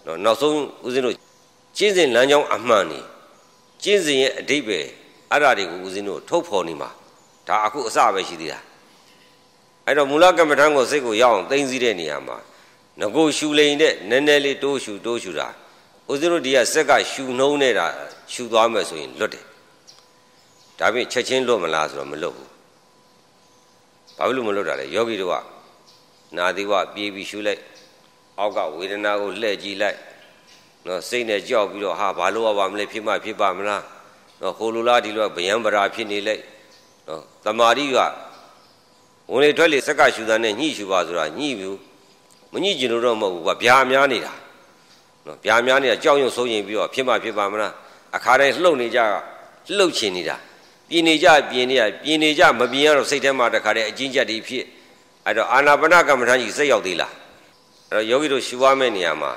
နောက်ဆုံးဦးဇင်းတို့ကျင့်စဉ်လမ်းကြောင်းအမှန်နေကျင့်စဉ်ရဲ့အဓိပ္ပာယ်အဲ့ဒါတွေကိုဦးဇင်းတို့ထုတ်ဖော်နေမှာဒါအခုအစပဲရှိသေးတာအဲ့တော့မူလကမ္မထံကိုစိတ်ကိုရအောင်သိသိတဲ့နေရာမှာငကိုရှူလိန်တဲ့နည်းနည်းလေးတိုးရှူတိုးရှူတာဦးဇင်းတို့ဒီကစက်ကရှူနှုံးနေတာရှူသွားမယ်ဆိုရင်လွတ်တယ်ဒါပြင်ချက်ချင်းလွတ်မလားဆိုတော့မလွတ်ဘူးဘာလို့မလွတ်တာလဲယောဂီတို့ကနာသီဝပြေးပြီးရှူလိုက်အောက်ကဝေဒနာကိုလှည့်ကြည့်လိုက်နော်စိတ်နဲ့ကြောက်ပြီးတော့ဟာဘာလို့ရပါမလဲဖြစ်မှဖြစ်ပါမလားနော်ဟိုလိုလားဒီလိုဗျံပရာဖြစ်နေလိုက်နော်တမာတိကဝင်လေထွက်လေစက်ကရှူတာနဲ့ညှိရှူပါဆိုတာညှိဘူးမညှိကျင်လို့တော့မဟုတ်ဘူးကဗျာများနေတာနော်ဗျာများနေတာကြောက်ရွံ့စိုးရင်ပြီးတော့ဖြစ်မှဖြစ်ပါမလားအခါတိုင်းလှုပ်နေကြလှုပ်ချင်နေတာပြင်းနေကြပြင်းနေရပြင်းနေကြမပြင်းရတော့စိတ်ထဲမှာတခါတည်းအကျဉ်းချက်တွေဖြစ်အဲ့တော့အာနာပါနကမ္မထာကြီးစိတ်ရောက်သေးလားအဲ့တော့ယောဂီတို့ရှူရမယ့်နေရာမှာ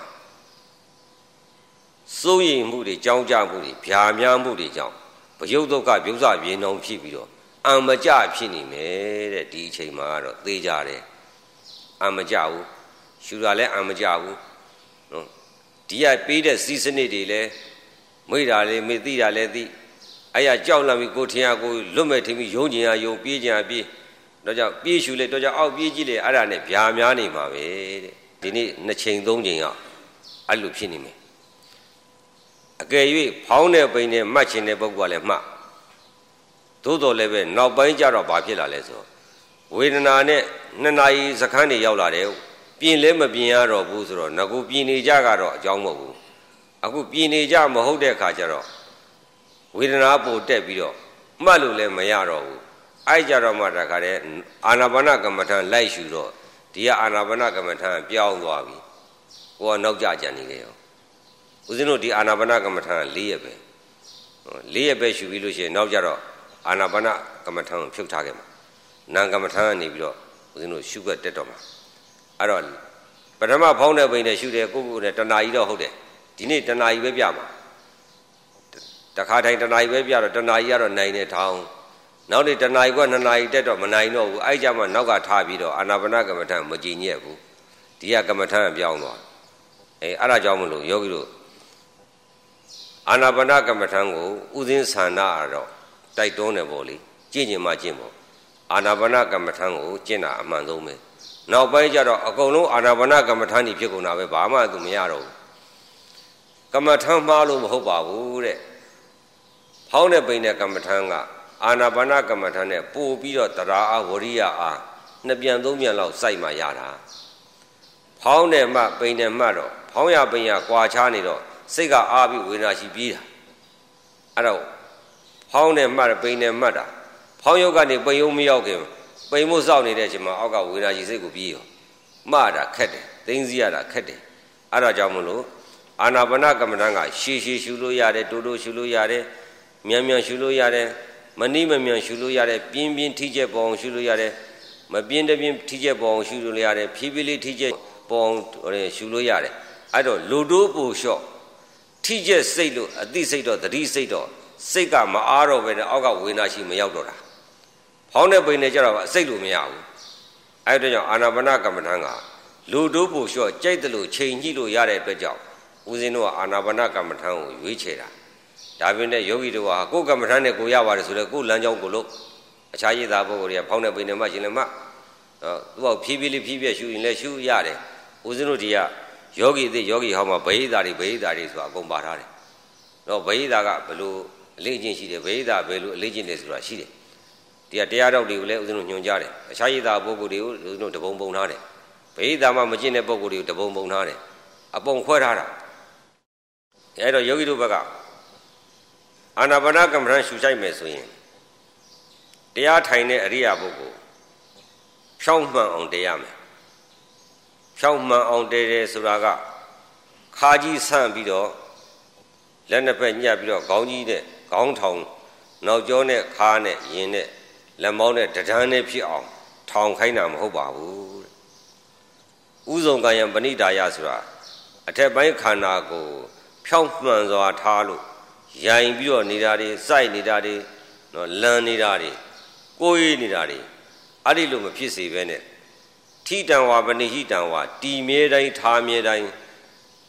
စိုးရိမ်မှုတွေကြောင်းကြမှုတွေဗျာများမှုတွေကြောင့်ဘယုတ်ဒုက္ခပြုစပြင်းအောင်ဖြစ်ပြီးတော့အံမကြဖြစ်နေမယ်တဲ့ဒီအချိန်မှာတော့သေကြတယ်အံမကြဘူးရှူတာလည်းအံမကြဘူးနော်ဒီကပေးတဲ့စီးစနစ်တွေလည်းမိတာလည်းမိသိတာလည်းသိအဲ့ရကြောက်လန့်ပြီးကိုထင်ရကိုလွတ်မဲ့ထင်ပြီးယုံကျင်ရယုံပြေးကြံပြေးတော့ကြောင့်ပြေးရှူလေတော့ကြောင့်အောက်ပြေးကြည့်လေအဲ့ဒါနဲ့ဗျာများနေမှာပဲတဲ့ဒီနေ့နှစ်ချိန်သုံးချိန်ကအဲ့လိုဖြစ်နေမယ်အကယ်၍ဖောင်းတဲ့ပိန်နဲ့မှတ်ချင်တဲ့ပုဂ္ဂိုလ်ကလည်းမှတ်သို့တော်လည်းပဲနောက်ပိုင်းကျတော့ဘာဖြစ်လာလဲဆိုဝေဒနာနဲ့နှစ်နာရီစခန်းတွေရောက်လာတယ်ပြင်လဲမပြင်ရတော့ဘူးဆိုတော့ငကူပြင်နေကြကတော့အကြောင်းမဟုတ်ဘူးအခုပြင်နေကြမဟုတ်တဲ့အခါကျတော့ဝေဒနာပိုတက်ပြီးတော့မှတ်လို့လည်းမရတော့ဘူးအဲ့ကြတော့မှတခါတည်းအာနာပါနကမ္မထံလိုက်ရှူတော့ဒီကအာနာပါနကမ္မထံပြောင်းသွားပြီကိုကနောက်ကျကြနေတယ်ရောဦးဇင်းတို့ဒီအာနာပါနကမ္မထံ၄ရက်ပဲ၄ရက်ပဲရှူပြီးလို့ရှိရင်နောက်ကြတော့အာနာပါနကမ္မထံကိုဖြုတ်ထားခဲ့မှာနာကမ္မထံကနေပြီးတော့ဦးဇင်းတို့ရှုွက်တက်တော့မှာအဲ့တော့ပထမဖောင်းတဲ့ပိန်နဲ့ရှုတယ်ကိုကိုနဲ့တဏှာကြီးတော့ဟုတ်တယ်ဒီနေ့တဏှာကြီးပဲပြမှာတခါတိုင်းတဏှာကြီးပဲပြတော့တဏှာကြီးကတော့နိုင်နေထောင်းနောက်နေ့တဏှာကြီးကနှစ်နာရီတက်တော့မနိုင်တော့ဘူးအဲ့ကြမှာနောက်ကထားပြီးတော့အာနာပါနကမ္မထံမကြည်ညက်ဘူးဒီကကမ္မထံပြောင်းသွားအဲအဲ့ဒါကြောင့်မလို့ယောဂီတို့အာနာပါနကမ္မထံကိုဥစဉ်ဆန္ဒတော့တိုက်တွန်းတယ်ပေါ့လေကြင့်ကျင်မှကျင့်ပေါ့အာနာပါနကမ္မထံကိုကျင့်တာအမှန်ဆုံးပဲနောက်ပိုင်းကျတော့အကုန်လုံးအာနာပါနကမ္မထံကြီးဖြစ်ကုန်တာပဲဘာမှသူမရတော့ဘူးကမ္မထံမှားလို့မဟုတ်ပါဘူးတဲ့ဖောင်းတဲ့ပိန်တဲ့ကမ္မထံကအာနာပါနကမ္မထံနဲ့ပို့ပြီးတော့တရားအားဝရိယအားနှစ်ပြန်သုံးပြန်လောက်စိုက်မှရတာဖောင်းတဲ့မှပိန်တဲ့မှတော့ဖောင်းရပိန်ရကွာခြားနေတော့စိတ်ကအားပြီးဝေဒနာရှိပြေးတာအဲ့တော့ဖောင်းတဲ့မှပိန်တဲ့မှတာဖောင်းရုပ်ကနေပိန်ရုံမရောက်ခင်ပိန်မှုစောင့်နေတဲ့အချိန်မှာအောက်ကဝေဒနာရှိစိတ်ကိုပြေးရောမှတာခက်တယ်သိသိရတာခက်တယ်အဲ့ဒါကြောင့်မလို့အာနာပါနကမ္မထံကရှည်ရှည်ရှူလို့ရတယ်တိုးတိုးရှူလို့ရတယ်မြန်မြန်ရှူလို့ရတယ်မနှိမမြန်ရှူလို့ရတယ်ပြင်းပြင်းထိကျက်ပေါ်အောင်ရှူလို့ရတယ်မပြင်းတပြင်းထိကျက်ပေါ်အောင်ရှူလို့ရတယ်ဖြည်းဖြည်းလေးထိကျက်ပေါ်အောင်ရှူလို့ရတယ်အဲ့တော့လူတို့ပူလျှော့ထိကျက်စိတ်လို့အသိစိတ်တော့သတိစိတ်တော့စိတ်ကမအားတော့ပဲနဲ့အောက်ကဝေဒနာရှိမရောက်တော့တာဖောင်းတဲ့ပိန်နဲ့ကြတော့စိတ်လို့မရဘူးအဲ့ဒါကြောင့်အာနာပါနကမ္မထံကလူတို့ပူလျှော့ကြိုက်တယ်လို့ချိန်ညှိလို့ရတဲ့အတွက်ကြောင့်ဦးဇင်းတို့ကအာနာပါနကမ္မထံကိုရွေးချယ်တာဒါပြင်နဲ့ယောဂီတို့ကကိုယ်ကမ္မထံနဲ့ကိုရပါတယ်ဆိုတော့ကိုယ်လမ်းကြောင်းကိုလို့အခြားရည်သားပုဂ္ဂိုလ်တွေကဖောင်းတဲ့ပိန်နဲ့မှရှင်လည်းမှသူကဖြည်းဖြည်းလေးဖြည်းဖြည်းရှူရင်လည်းရှူရတယ်ဦးဇင်းတို့ဒီကယောဂီအသိယောဂီဟောမှာဗဟိတာတွေဗဟိတာတွေဆိုတာအကုန်ပါထားတယ်တော့ဗဟိတာကဘယ်လိုအလေးချင်းရှိတယ်ဗဟိတာဘယ်လိုအလေးချင်းလဲဆိုတာရှိတယ်ဒီကတရားတော်တွေကိုလည်းဦးဇင်းတို့ညွှန်ကြားတယ်အခြားရည်သားပုဂ္ဂိုလ်တွေကိုဦးဇင်းတို့တပုံပုံထားတယ်ဗဟိတာမှမကျင့်တဲ့ပုဂ္ဂိုလ်တွေကိုတပုံပုံထားတယ်အပုံခွဲထားတာအဲ့တော့ယောဂီတို့ဘက်ကအာနာပါနကမ္မထံရှူဆိုင်မယ်ဆိုရင်တရားထိုင်တဲ့အရိယာပုဂ္ဂိုလ်ဖြောင်းမှန်အောင်တည်ရမယ်ဖြောင်းမှန်အောင်တည်တယ်ဆိုတာကခါကြီးဆန့်ပြီးတော့လက်နှစ်ဖက်ညှပ်ပြီးတော့ခေါင်းကြီးနဲ့ခေါင်းထောင်နောက်ကျောနဲ့ခါနဲ့ရင်နဲ့လက်မောင်းနဲ့တဒန်းနဲ့ဖြစ်အောင်ထောင်ခိုင်းတာမဟုတ်ပါဘူးဥဇုံကံယံပဏိဒါယဆိုတာအထက်ပိုင်းခန္ဓာကိုဖြောင်းမှန်စွာထားလို့ရိုင်ပြီးတော့နေတာတွေစိုက်နေတာတွေနော်လန်နေတာတွေကိုယ်ရနေတာတွေအဲ့ဒီလိုမဖြစ်စေဘဲနဲ့ထိတံဝါပဏိဟိတံဝါတီမြဲတိုင်းထားမြဲတိုင်း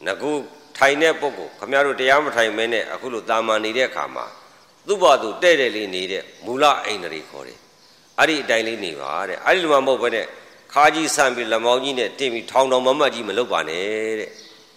ကူထိုင်တဲ့ပုဂ္ဂိုလ်ခမရတို့တရားမထိုင်မဲနဲ့အခုလိုတာမန်နေတဲ့အခါမှာသူ့ဘာသူတဲ့တဲ့လေးနေတဲ့မူလအိန္ဒြေခေါ်တယ်အဲ့ဒီအတိုင်းလေးနေပါတဲ့အဲ့ဒီလိုမှမဟုတ်ဘဲနဲ့ခါကြီးဆန့်ပြီးလက်မောင်းကြီးနဲ့တင်ပြီးထောင်တော်မမတ်ကြီးမလုပ်ပါနဲ့တဲ့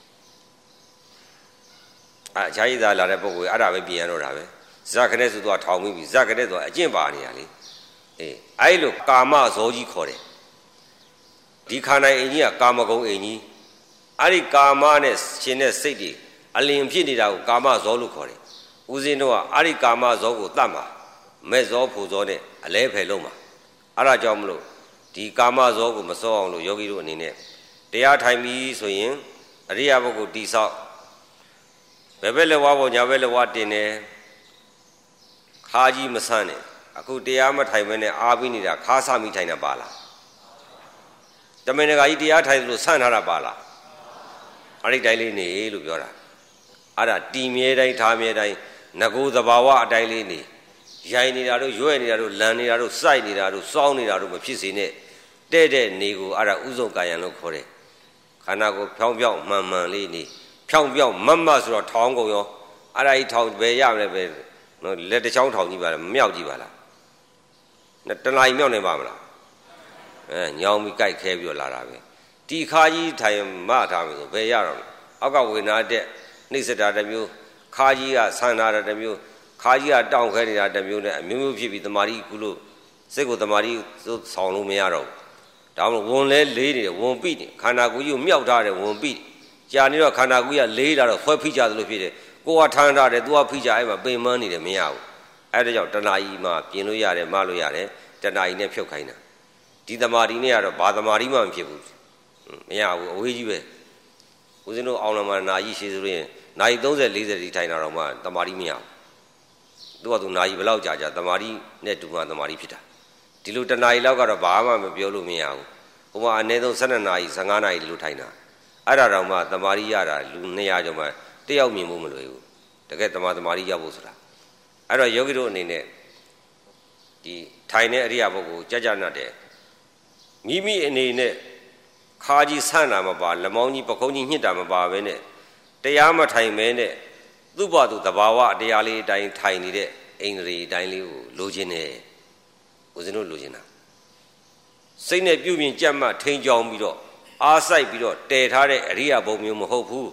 အဲ့ခြားရည်သားလာတဲ့ပုဂ္ဂိုလ်အဲ့ဒါပဲပြင်ရတော့တာပဲဇက်ခနဲ့ဆိုတော့ထောင်ပြီးပြီဇက်ခနဲ့ဆိုတော့အကျင့်ပါနေရလေအေးအဲ့လိုကာမဇောကြီးခေါ်တယ်ဒီခန္ဓာအင်ကြီးကကာမဂုဏ်အင်ကြီးအဲ့ဒီကာမနဲ့ရှင်တဲ့စိတ်တွေအလင်ဖြစ်နေတာကိုကာမဇောလို့ခေါ်တယ်ဦးဇင်းတို့ကအဲ့ဒီကာမဇောကိုတတ်မှာမဲ့ဇောဖို့ဇောနဲ့အလဲဖယ်လုံးမှာအဲ့ဒါကြောင့်မလို့ဒီကာမဇောကိုမစောအောင်လို့ယောဂီတို့အနေနဲ့တရားထိုင်ပြီးဆိုရင်အရိယာပုဂ္ဂိုလ်တိဆောက်ဘယ်ဘက်လက်ဝါးပေါ်ညာဘက်လက်ဝါးတင်တယ်ခါကြီးမဆန်းနဲ့အခုတရားမထိုင်ဘဲနဲ့အားပြီးနေတာခါဆမိထိုင်တာပါလားတမင်တကာကြီးတရားထိုင်လို့ဆန့်ထားတာပါလားအဲ့ဒီတိုင်းလေးနေလို့ပြောတာအဲ့ဒါတီမြဲတိုင်းထားမြဲတိုင်းငကိုသဘာဝအတိုင်းလေးနေရိုင်နေတာတို့ရွဲ့နေတာတို့လန်နေတာတို့စိုက်နေတာတို့စောင်းနေတာတို့မဖြစ်စေနဲ့တဲ့တဲ့နေကိုအဲ့ဒါဥဆုံးကာယံလို့ခေါ်တယ်ခန္ဓာကိုဖြောင်းဖြောင်းမှန်မှန်လေးနေဖြောင်းဖြောင်းမတ်မတ်ဆိုတော့ထောင်းကုန်ရောအဲ့ဒါကြီးထောင်းပဲရမယ်ပဲနော်လက်တစ်ချောင်းထောင်းကြည့်ပါလားမမြောက်ကြည့်ပါလားတလိုက်မြောက်နေပါမလားအဲညောင်းပြီးကြိုက်ခဲပြီးတော့လာတာပဲဒီခါကြီးထိုင်မထားမယ်ဆိုဘယ်ရတော့အောက်ကဝေနာတဲ့နှိစ္စတာတစ်မျိုးခါကြီးကဆန္ဒတာတစ်မျိုးခါကြီးကတောင်းခဲနေတာတစ်မျိုးနဲ့အမျိုးမျိုးဖြစ်ပြီးတမာရီကုလို့စိတ်ကိုတမာရီဆောင်လို့မရတော့ဘူးဒါမှမဟုတ်ဝန်လဲလေးနေတယ်ဝန်ပိနေခန္ဓာကိုယ်ကြီးကိုမြောက်ထားတယ်ဝန်ပိကြာနေတော့ခန္ဓာကိုယ်ကြီးကလေးလာတော့ဆွဲဖိကြသလိုဖြစ်တယ်ကိုယ်ကထမ်းထားတယ်သူကဖိကြအဲ့မှာပင်မနေတယ်မရဘူးအဲ့ဒါကြောင့်တဏှာကြီးမှပြင်လို့ရတယ်မလို့ရတယ်တဏှာကြီးနဲ့ဖြုတ်ခိုင်းတာဒီတမာရီနဲ့ကတော့ဘာတမာရီမှမဖြစ်ဘူးမရဘူးအဝေးကြီးပဲဦးဇင်းတို့အောင်လမှာနာကြီးရှိဆိုရင်နာရီသုံးဆယ်လေးဆယ်ဒီထိုင်တာတော့မှတမာရီမရဘူးသူကသူနာရီဘယ်လောက်ကြာကြာတမာရီနဲ့တူမှတမာရီဖြစ်တာဒီလိုတနာရီလောက်ကတော့ဘာမှမပြောလို့မရဘူးဟိုမှာအနည်းဆုံးဆယ်နှစ်နာရီဆယ်ငါးနာရီလို့ထိုင်တာအဲ့ဒါတော့မှတမာရီရတာလူနှစ်ရာကျော်မှတယောက်မြင်ဖို့မလွယ်ဘူးတကယ်တမာတမာရီရဖို့ဆိုတာအဲ့တော့ယောဂီတို့အနေနဲ့ဒီထိုင်တဲ့အရိယာပုဂ္ဂိုလ်ကြကြနတ်တဲ့မိမိအနေနဲ့ခါကြီးဆန့်တာမပါလက်မောင်းကြီးပခုံးကြီးညှစ်တာမပါပဲနဲ့တရားမထိုင်မဲနဲ့သူ့ဘာသူတဘာဝတရားလေးအတိုင်းထိုင်နေတဲ့အိန္ဒြေအတိုင်းလေးကိုလိုချင်တယ်ဦးဇင်းတို့လိုချင်တာစိတ်နဲ့ပြုပြင်ကြက်မှထိန်ကြောင်ပြီးတော့အားစိုက်ပြီးတော့တည်ထားတဲ့အရိယာဘုံမျိုးမဟုတ်ဘူး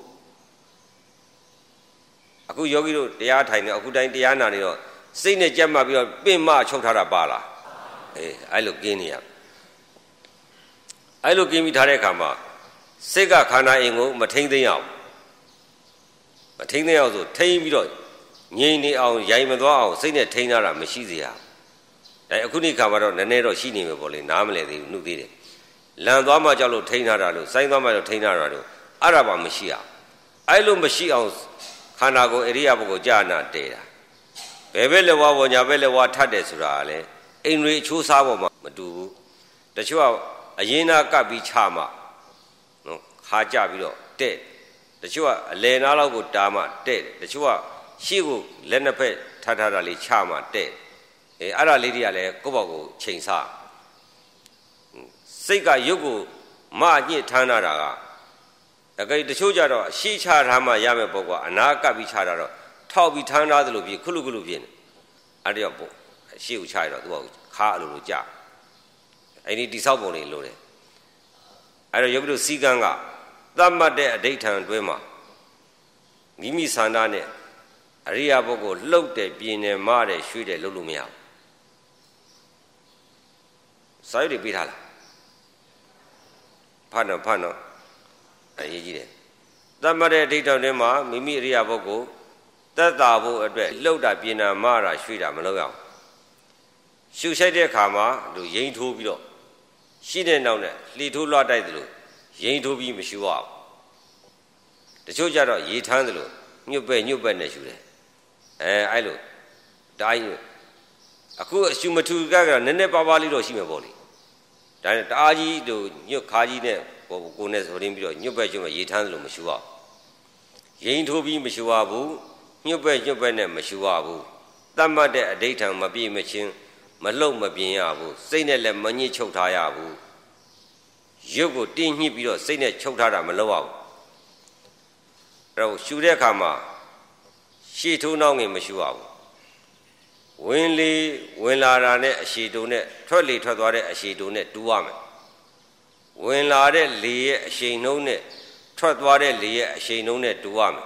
အခုယောဂီတို့တရားထိုင်နေအခုတိုင်းတရားနာနေတော့စိတ်နဲ့ကြက်မှပြီးတော့ပင့်မချုပ်ထားတာပါလားအေးအဲ့လိုကင်းနေရအဲ့လိုကင်းပြီးထားတဲ့အခါမှာစိတ်ကခန္ဓာအင်ကိုမထိမ့်သိမ်းအောင်မထိမ့်သိမ်းအောင်ဆိုထိမ့်ပြီးတော့ငြိမ်နေအောင်ရိုင်မသွားအောင်စိတ်နဲ့ထိမ့်ထားတာမရှိစေရဒါအခုနေ့ခါမှာတော့နည်းနည်းတော့ရှိနေမှာပေါ့လေနားမလဲသေးဘူးနှုတ်သေးတယ်လန်သွားမှကြောက်လို့ထိမ့်ထားတာလို့စိုင်းသွားမှတော့ထိမ့်ထားတာလို့အဲ့ဒါပါမရှိအောင်အဲ့လိုမရှိအောင်ခန္ဓာကိုယ်အရိယာပုဂ္ဂိုလ်ကြာနာတဲတာဘယ်ဘက်လက်ဝါးပေါ်ညာဘက်လက်ဝါးထပ်တယ်ဆိုတာကလည်းအိမ်တွေအချိုးစားပေါ်မှာမတူဘူးတချို့ကအရင်နာကပ်ပြီးချမှနော်ခါကြပြီးတော့တဲ့တချို့ကအလယ်နားလောက်ကိုတားမှတဲ့တချို့ကရှေ့ကိုလက်နှစ်ဖက်ထပ်ထားတာလေးချမှတဲ့အဲအဲ့ဒါလေးတွေကလည်းကိုယ့်ဘောက်ကိုချိန်စားစိတ်ကရုပ်ကိုမညှစ်ထမ်းတာကအကြိတချို့ကြတော့ရှေ့ချထားမှရမယ်ပေါ့ကွာအနာကပ်ပြီးချတာတော့ထောက်ပြီးထမ်းထားသလိုဖြစ်ခုလူခုလူဖြစ်နေအဲ့ဒါကြောင့်ပေါ့ရှေ့ကိုချရတော့သူကခါအလိုလိုကြအဲ့ဒီတိဆောက်ပုံလေးလိုတယ်အဲ့တော့ယောဂီတို့စီကံကသတ်မှတ်တဲ့အဋိဋ္ဌံအတွင်းမှာမိမိဆန္ဒနဲ့အရိယာပုဂ္ဂိုလ်လှုပ်တယ်ပြင်းတယ်မတယ်ရွှေ့တယ်လှုပ်လို့မရဘူးစာရွက်တွေပေးထားလားဖတ်တော့ဖတ်တော့အရေးကြီးတယ်သတ်မှတ်တဲ့အဋိဋ္ဌံအတွင်းမှာမိမိအရိယာပုဂ္ဂိုလ်သက်သာဖို့အတွက်လှုပ်တာပြင်းတာမတာရွှေ့တာမလုပ်ရအောင်ရှုရှိုက်တဲ့အခါမှာသူရိမ့်ထိုးပြီးတော့ရှိတဲ့နောက်နဲ့လှီထိုးလွှတ်တိုက်တယ်လို့ရိမ့်ထိုးပြီးမရှုရဘူးတချို့ကြတော့ရေထမ်းတယ်လို့ညွတ်ပဲ့ညွတ်ပဲ့နဲ့ရှုတယ်အဲအဲ့လိုတိုင်းအခုအရှုမထူကကနည်းနည်းပါးပါးလေးတော့ရှိမှာပေါ့လေဒါနဲ့တအားကြီးတို့ညွတ်ခါကြီးနဲ့ကိုကိုနဲ့ဆိုရင်းပြီးတော့ညွတ်ပဲ့ရှုမှရေထမ်းတယ်လို့မရှုရဘူးရိမ့်ထိုးပြီးမရှုရဘူးညွတ်ပဲ့ညွတ်ပဲ့နဲ့မရှုရဘူးတတ်မှတ်တဲ့အဋိဋ္ဌံမပြည့်မချင်းမလှုပ်မပြင်းရဘူးစိတ်နဲ့လည်းမညှစ်ချုပ်ထားရဘူးရုပ်ကိုတင်းညှစ်ပြီးတော့စိတ်နဲ့ချုပ်ထားတာမလုပ်ရဘူးတော့ရှူတဲ့အခါမှာရှေ့ထိုးနောက်ငင်မရှူရဘူးဝင်လေဝင်လာတာနဲ့အရှိတုံနဲ့ထွက်လေထွက်သွားတဲ့အရှိတုံနဲ့တူရမယ်ဝင်လာတဲ့လေရဲ့အရှိန်နှုံးနဲ့ထွက်သွားတဲ့လေရဲ့အရှိန်နှုံးနဲ့တူရမယ်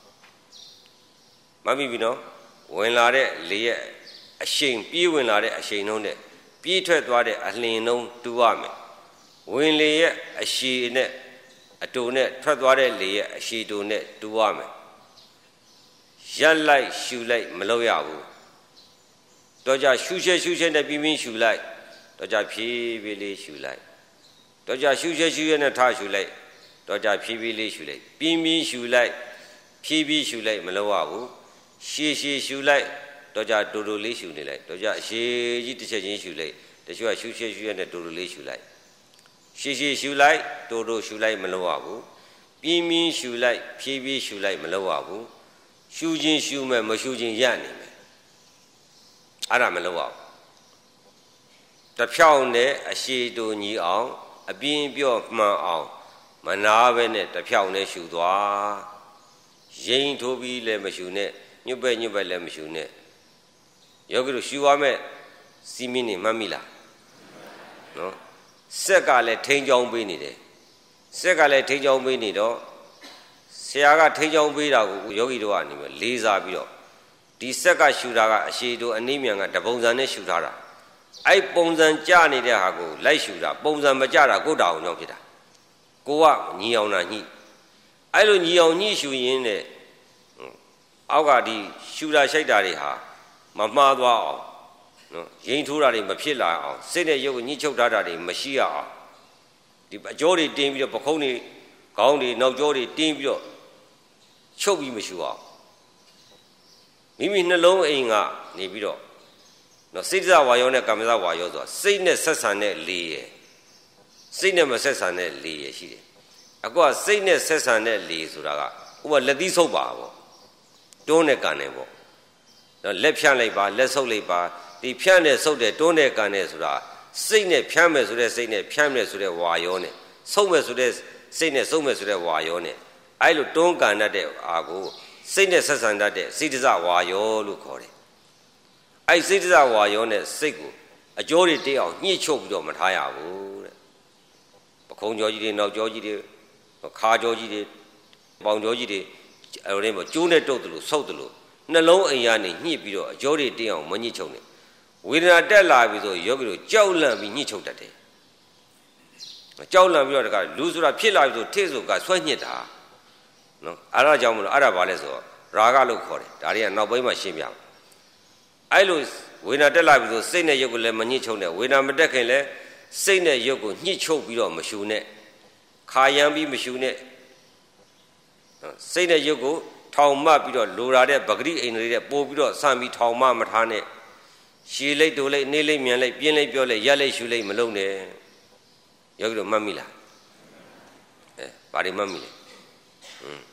မမိပြီနော်ဝင်လာတဲ့လေရဲ့အရှိန်ပြေးဝင်လာတဲ့အရှိန်နှုံးနဲ့ပြေးထွက်သွားတဲ့အလျင်နှုံးတူရမယ်ဝင်လေရဲ့အရှိနဲ့အတူနဲ့ထွက်သွားတဲ့လေရဲ့အရှိတူနဲ့တူရမယ်ရက်လိုက်ရှူလိုက်မလုပ်ရဘူးတော့ကြရှူချက်ရှူချက်နဲ့ပြင်းပြင်းရှူလိုက်တော့ကြဖြည်းဖြည်းလေးရှူလိုက်တော့ကြရှူချက်ရှူရက်နဲ့ထားရှူလိုက်တော့ကြဖြည်းဖြည်းလေးရှူလိုက်ပြင်းပြင်းရှူလိုက်ဖြည်းဖြည်းရှူလိုက်မလုပ်ရဘူးရှည်ရှည်ရှူလိုက်တော့ကြတူတူလေးရှူနေလိုက်တော့ကြအရှည်ကြီးတစ်ချက်ချင်းရှူလိုက်တချို့ကရှူချက်ရှူရက်နဲ့တူတူလေးရှူလိုက်ရှည်ရှည်ရှူလိုက်တူတူရှူလိုက်မလုပ်ရဘူးပြင်းပြင်းရှူလိုက်ဖြည်းဖြည်းရှူလိုက်မလုပ်ရဘူးရှူခြင်းရှူမဲ့မရှူခြင်းရနေမယ်အဲ့ဒါမလုပ်ရဘူးတဖြောင်းနဲ့အရှိတူညီအောင်အပြင်းပြော့မှန်အောင်မနာပဲနဲ့တဖြောင်းနဲ့ရှူသွားရိမ်ထိုးပြီးလည်းမရှူနဲ့ညွတ်ပဲညွတ်ပဲလည်းမရှူနဲ့ယောဂီတို့ရှူရမဲ့စီမင်းနေမှတ်မိလားနော်စက်ကလည်းထိန်းချောင်းပေးနေတယ်စက်ကလည်းထိန်းချောင်းပေးနေတော့ဆရာကထိန်းချောင်းပေးတာကိုယောဂီတို့ကနေပြီးလေးစားပြီးတော့ဒီစက်ကရှူတာကအရှိတို့အနည်းမြန်ကတပုံစံနဲ့ရှူထားတာအဲ့ပုံစံကြနေတဲ့ဟာကိုလိုက်ရှူတာပုံစံမကြတာကိုတောင်ကြောင့်ဖြစ်တာကိုကညီအောင်တာညှိအဲ့လိုညီအောင်ညှိရှူရင်းနဲ့အောက်ကဒီရှူတာရှိုက်တာတွေဟာမမှားသွားအောင်နော်ရိမ်ထိုးတာတွေမဖြစ်လာအောင်စိတ်နဲ့ရုပ်ကိုညှိချုပ်ထားတာတွေမရှိရအောင်ဒီအကြောတွေတင်းပြီးတော့ပခုံးတွေခေါင်းတွေနောက်ကြောတွေတင်းပြီးတော့ချုပ်ပြီးမရှူအောင်မိမိနှလုံးအိမ်ကနေပြီးတော့နော်စိတ်ဇဝါယောနဲ့ကာမဇဝါယောဆိုတာစိတ်နဲ့ဆက်ဆံတဲ့လေရယ်စိတ်နဲ့မဆက်ဆံတဲ့လေရယ်ရှိတယ်အခုကစိတ်နဲ့ဆက်ဆံတဲ့လေဆိုတာကဥပမာလက်သီးဆုပ်ပါပေါ့တွန်းနဲ့ကန်နဲ့ပေါ့နော်လက်ဖြန့်လိုက်ပါလက်ဆုပ်လိုက်ပါဒီဖြန့်နဲ့ဆုပ်တဲ့တွန်းနဲ့ကန်နဲ့ဆိုတာစိတ်နဲ့ဖြန့်မယ်ဆိုတဲ့စိတ်နဲ့ဖြန့်မယ်ဆိုတဲ့ဝါယောနဲ့ဆုပ်မယ်ဆိုတဲ့စိတ်နဲ့ဆုပ်မယ်ဆိုတဲ့ဝါယောနဲ့အဲ့လိုတွန်းကန်တတ်တဲ့အာကိုစိတ်နဲ့ဆက်ဆံတတ်တဲ့စိတ္တဇဝါယောလို့ခေါ်တယ်အဲ့စိတ္တဇဝါယောနဲ့စိတ်ကိုအကျိုးတွေတိအောင်ညှိချုပ်ပြီးတော့မထားရဘူးတဲ့ပခုံးကြောကြီးတွေနောက်ကြောကြီးတွေခါကြောကြီးတွေပေါင်ကြောကြီးတွေအဲ့လိုမျိုးကျိုးနဲ့တုတ်တယ်လို့ဆုပ်တယ်လို့နှလုံးအိမ်ကနေညှိပြီးတော့အကျိုးတွေတိအောင်မညှိချုပ်နဲ့ဝေဒနာတက်လာပြီဆိုယောဂီတို့ကြောက်လန့်ပြီးညှိချုပ်တတ်တယ်ကြောက်လန့်ပြီးတော့တခါလူဆိုတာဖြစ်လာပြီဆိုထိဆိုကဆွဲညှစ်တာနော်အဲ့ဒါကြောင့်မလို့အဲ့ဒါဘာလဲဆိုတော့ရာဂလို့ခေါ်တယ်ဒါတွေကနောက်ပိုင်းမှာရှင်းပြအောင်အဲ့လိုဝေဒနာတက်လာပြီဆိုစိတ်နဲ့ရုပ်ကိုလည်းမညှိချုပ်နဲ့ဝေဒနာမတက်ခင်လည်းစိတ်နဲ့ရုပ်ကိုညှိချုပ်ပြီးတော့မရှူနဲ့ခါရမ်းပြီးမရှူနဲ့စိတ်နဲ့ရုပ်ကိုထောင်မပြီးတော့လိုရာတဲ့ပဂရိအိန္ဒြေတဲ့ပို့ပြီးတော့ဆန့်ပြီးထောင်မမထားနဲ့ရှည်လိုက်တိုးလိုက်နေလိုက်မြန်လိုက်ပြင်းလိုက်ပြောလိုက်ရက်လိုက်ရှူလိုက်မလုပ်နဲ့ယောဂီတို့မှတ်မိလားအဲဘာတွေမှတ်မိလဲဟွန်း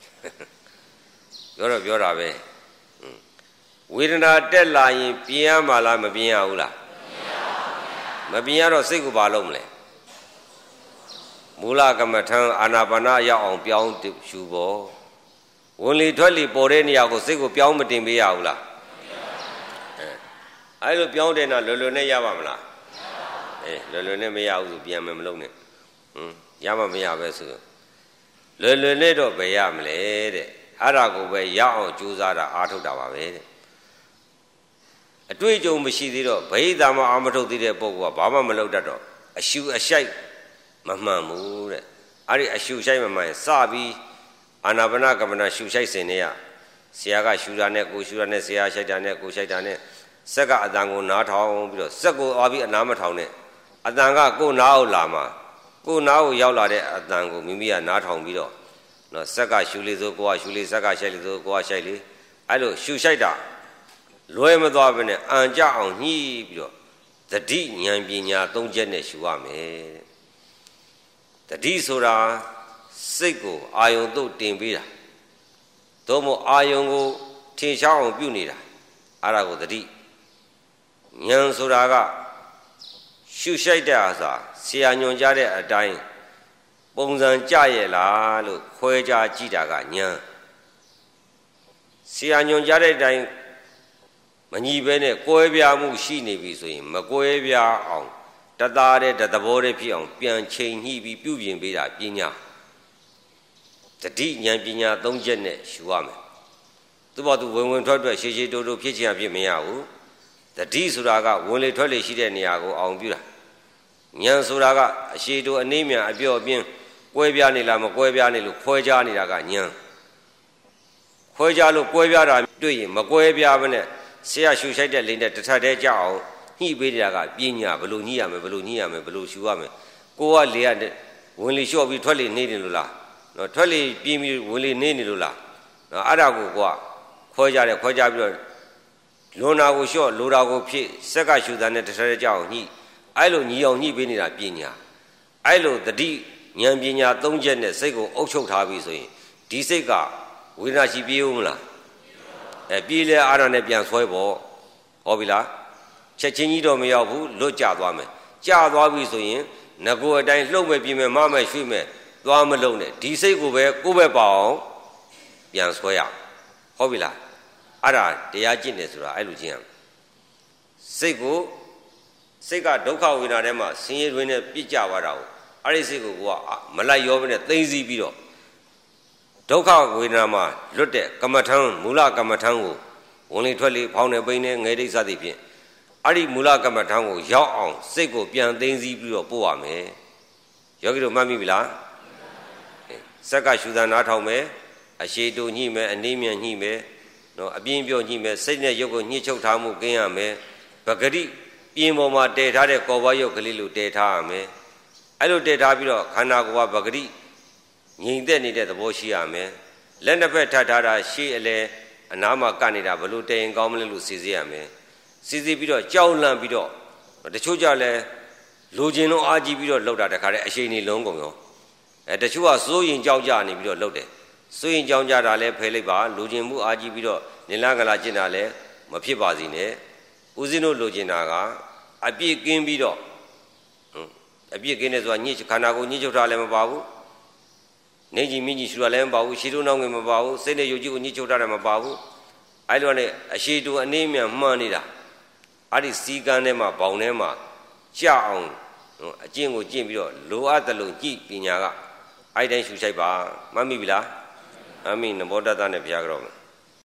ပြောတော့ပြောတာပဲဝေဒနာတက်လာရင်ပြင်းရမှာလားမပြင်းရဘူးလားမပြင်းရတော့စိတ်ကိုဘာလုပ်မလဲမူလကမ္မထံအာနာပါနရောက်အောင်ပြောင်းရှူဖို့ဝင်လေထွက်လေပေါ်တဲ့နေရာကိုစိတ်ကိုပြောင်းမတင်ပေးရဘူးလားအဲအဲ့လိုပြောင်းတယ်နော်လွယ်လွယ်နဲ့ရပါမလားအေးလွယ်လွယ်နဲ့မရဘူးဆိုပြန်မယ်မလုပ်နဲ့ဟွန်းရမှမရပဲဆိုလွယ်လွယ်နဲ့တော့ဘယ်ရမလဲတဲ့အဲ့ဒါကိုပဲရအောင်ကြိုးစားတာအားထုတ်တာပါပဲတဲ့အတွေ့အကြုံမရှိသေးတော့ဘိဓါမအာမထုတ်သေးတဲ့ပုဂ္ဂိုလ်ကဘာမှမလုပ်တတ်တော့အရှူအရှိုက်မမှန်ဘူးတဲ့အဲ့ဒီအရှူရှိုက်မမှန်စပြီးအာနာပါနကမ္မနာရှူရှိုက်စင်နေရဆရာကရှူတာနဲ့ကိုရှူတာနဲ့ဆရာရှိုက်တာနဲ့ကိုရှိုက်တာနဲ့စက်ကအတန်ကိုနားထောင်ပြီးတော့စက်ကိုအားပြီးအနားမထောင်နဲ့အတန်ကကိုနားကိုလာမှာကိုနားကိုရောက်လာတဲ့အတန်ကိုမိမိကနားထောင်ပြီးတော့နော်စက်ကရှူလေးဆိုကိုကရှူလေးစက်ကရှိုက်လေးဆိုကိုကရှိုက်လေးအဲ့လိုရှူရှိုက်တာလွယ်မသွားဘဲနဲ့အံကြအောင်ညှိပြီးတော့သတိဉာဏ်ပညာသုံးချက်နဲ့ရှူရမယ်တတိဆိုတာစိတ်ကိုအာယုံတို့တင်ပေးတာသို့မဟုတ်အာယုံကိုထင်ရှားအောင်ပြုနေတာအဲ့ဒါကိုတတိဉာဏ်ဆိုတာက ရှုရှိုက်တဲ့အားစာဆရာညွှန်ကြားတဲ့အတိုင်းပုံစံကြရဲ့လားလို့ခွဲခြားကြည့်တာကညာဆရာညွန်ကြားတဲ့အတိုင်းမညီပဲနဲ့ကွဲပြားမှုရှိနေပြီဆိုရင်မကွဲပြားအောင်တသားတဲ့သဘောတည်းဖြစ်အောင်ပြန်ချိန်ညှိပြီးပြုပြင်ပေးတာပညာတတိဉာဏ်ပညာသုံးချက်နဲ့ယူရမယ်သူ့ဘောသူဝင်ဝင်ထွက်ထွက်ရှည်ရှည်တိုးတိုးဖြစ်ချင်ဖြစ်မရဘူးတတိဆိုတာကဝင်လေထွက်လေရှိတဲ့နေရာကိုအောင်ပြုတာဉာဏ်ဆိုတာကအရှည်တိုးအနည်းမြန်အပြော့အပြင်းကွဲပြားနေလားမကွဲပြားနေလို့ခွဲခြားနေတာကဉာဏ်ခွဲခြားလို့ကွဲပြားတာတွေ့ရင်မကွဲပြားဘဲနဲ့ဆရာရှုရှိုက်တဲ့လိမ့်တဲ့တထက်တည်းကြအောင်ညှိပေးတာကပညာဘယ်လိုညှိရမလဲဘယ်လိုညှိရမလဲဘယ်လိုရှုရမလဲကိုကလေရဝင်လေလျှော့ပြီးထွက်လေနေတယ်လို့လားနော်ထွက်လေပြင်းပြီးဝင်လေနေနေလို့လားနော်အဲ့ဒါကိုကိုကခွဲကြတယ်ခွဲကြပြီးတော့လွန်တာကိုလျှော့လိုတာကိုဖြစ်စက်ကရှုတာနဲ့တထက်တည်းကြအောင်ညှိအဲ့လိုညီအောင်ညှိပေးနေတာပညာအဲ့လိုတတိဉာဏ်ပညာသုံးချက်နဲ့စိတ်ကိုအုပ်ချုပ်ထားပြီဆိုရင်ဒီစိတ်ကဝေဒနာရှိပြေးဦးမလားအဲပြေးလဲအားရနဲ့ပြန်ဆွဲပေါ့ဟောပြီလားချက်ချင်းကြီးတော့မရောက်ဘူးလွတ်ကြသွားမယ်ကြာသွားပြီဆိုရင်ငကိုအတိုင်းလှုပ်မဲ့ပြင်းမဲ့မမဲ့ရွှေ့မဲ့သွားမလုံးနဲ့ဒီစိတ်ကိုပဲကိုယ့်ဘက်ပါအောင်ပြန်ဆွဲရဟောပြီလားအဲ့ဒါတရားကျင့်တယ်ဆိုတာအဲ့လိုကျင့်ရမယ်စိတ်ကိုစိတ်ကဒုက္ခဝေဒနာထဲမှာဆင်းရဲတွင်နဲ့ပြစ်ကြသွားတာကိုအဲ့ဒီစိတ်ကိုကိုကမလိုက်ရောဘဲနဲ့သိသိပြီးတော့ဒုက္ခဝေဒနာမှာလွတ်တဲ့ကမ္မထံမူလကမ္မထံကိုဝင်လေထွက်လေဖောင်းနေပိန်းနေငယ်တိတ်စသည်ဖြင့်အဲ့ဒီမူလကမ္မထံကိုရောက်အောင်စိတ်ကိုပြန်သိသိပြီးတော့ပို့ရမယ်ယောဂီတို့မှတ်မိပြီလားစက်ကရှုသံနားထောင်မယ်အရှိတူညှိမယ်အနည်းမြန်ညှိမယ်နော်အပြင်းပြောညှိမယ်စိတ်နဲ့ရုပ်ကိုညှိချုပ်ထားမှုကင်းရမယ်ပဂတိပြင်းပေါ်မှာတည်ထားတဲ့ကော်ဘရုပ်ကလေးလိုတည်ထားရမယ်အဲ့လိုတည်ထားပြီးတော့ခန္ဓာကိုယ်ကပဂတိငြိမ်သက်နေတဲ့သဘောရှိရမယ်လက်နှစ်ဖက်ထပ်ထားတာရှေ့အလဲအနားမှာကပ်နေတာဘလို့တည်ရင်ကောင်းမလဲလို့စီစစ်ရမယ်စီစစ်ပြီးတော့ကြောက်လန့်ပြီးတော့တချို့ကြလဲလိုချင်လုံးအားကြီးပြီးတော့လှုပ်တာတခါတည်းအရှိန်နေလုံးကုန်ရောအဲတချို့ကစိုးရင်ကြောက်ကြနေပြီးတော့လှုပ်တယ်စိုးရင်ကြောက်ကြတာလဲဖယ်လိုက်ပါလိုချင်မှုအားကြီးပြီးတော့နိလကလာကျင့်တာလဲမဖြစ်ပါစေနဲ့ဦးဇင်းတို့လိုချင်တာကအပြည့်ကင်းပြီးတော့အပြည့်ကင်းနေဆိုတာညှိခန္ဓာကိုညှိချုပ်တာလည်းမပါဘူးနေကြီးမြင့်ကြီးရှူတာလည်းမပါဘူးရှည်တို့နောက်ငယ်မပါဘူးစိတ်နဲ့ယုတ်ကြီးကိုညှိချုပ်တာလည်းမပါဘူးအဲ့လိုနဲ့အရှိတူအနေမြန်မှန်းနေတာအဲ့ဒီစီကန်းထဲမှာဘောင်ထဲမှာကြာအောင်အကျင့်ကိုကျင့်ပြီးတော့လိုအပ်တယ်လို့ညှိပညာကအဲ့တိုင်းရှူချိုက်ပါမှတ်မိပြီလားအမိနဘောတတနဲ့ဘုရားကြော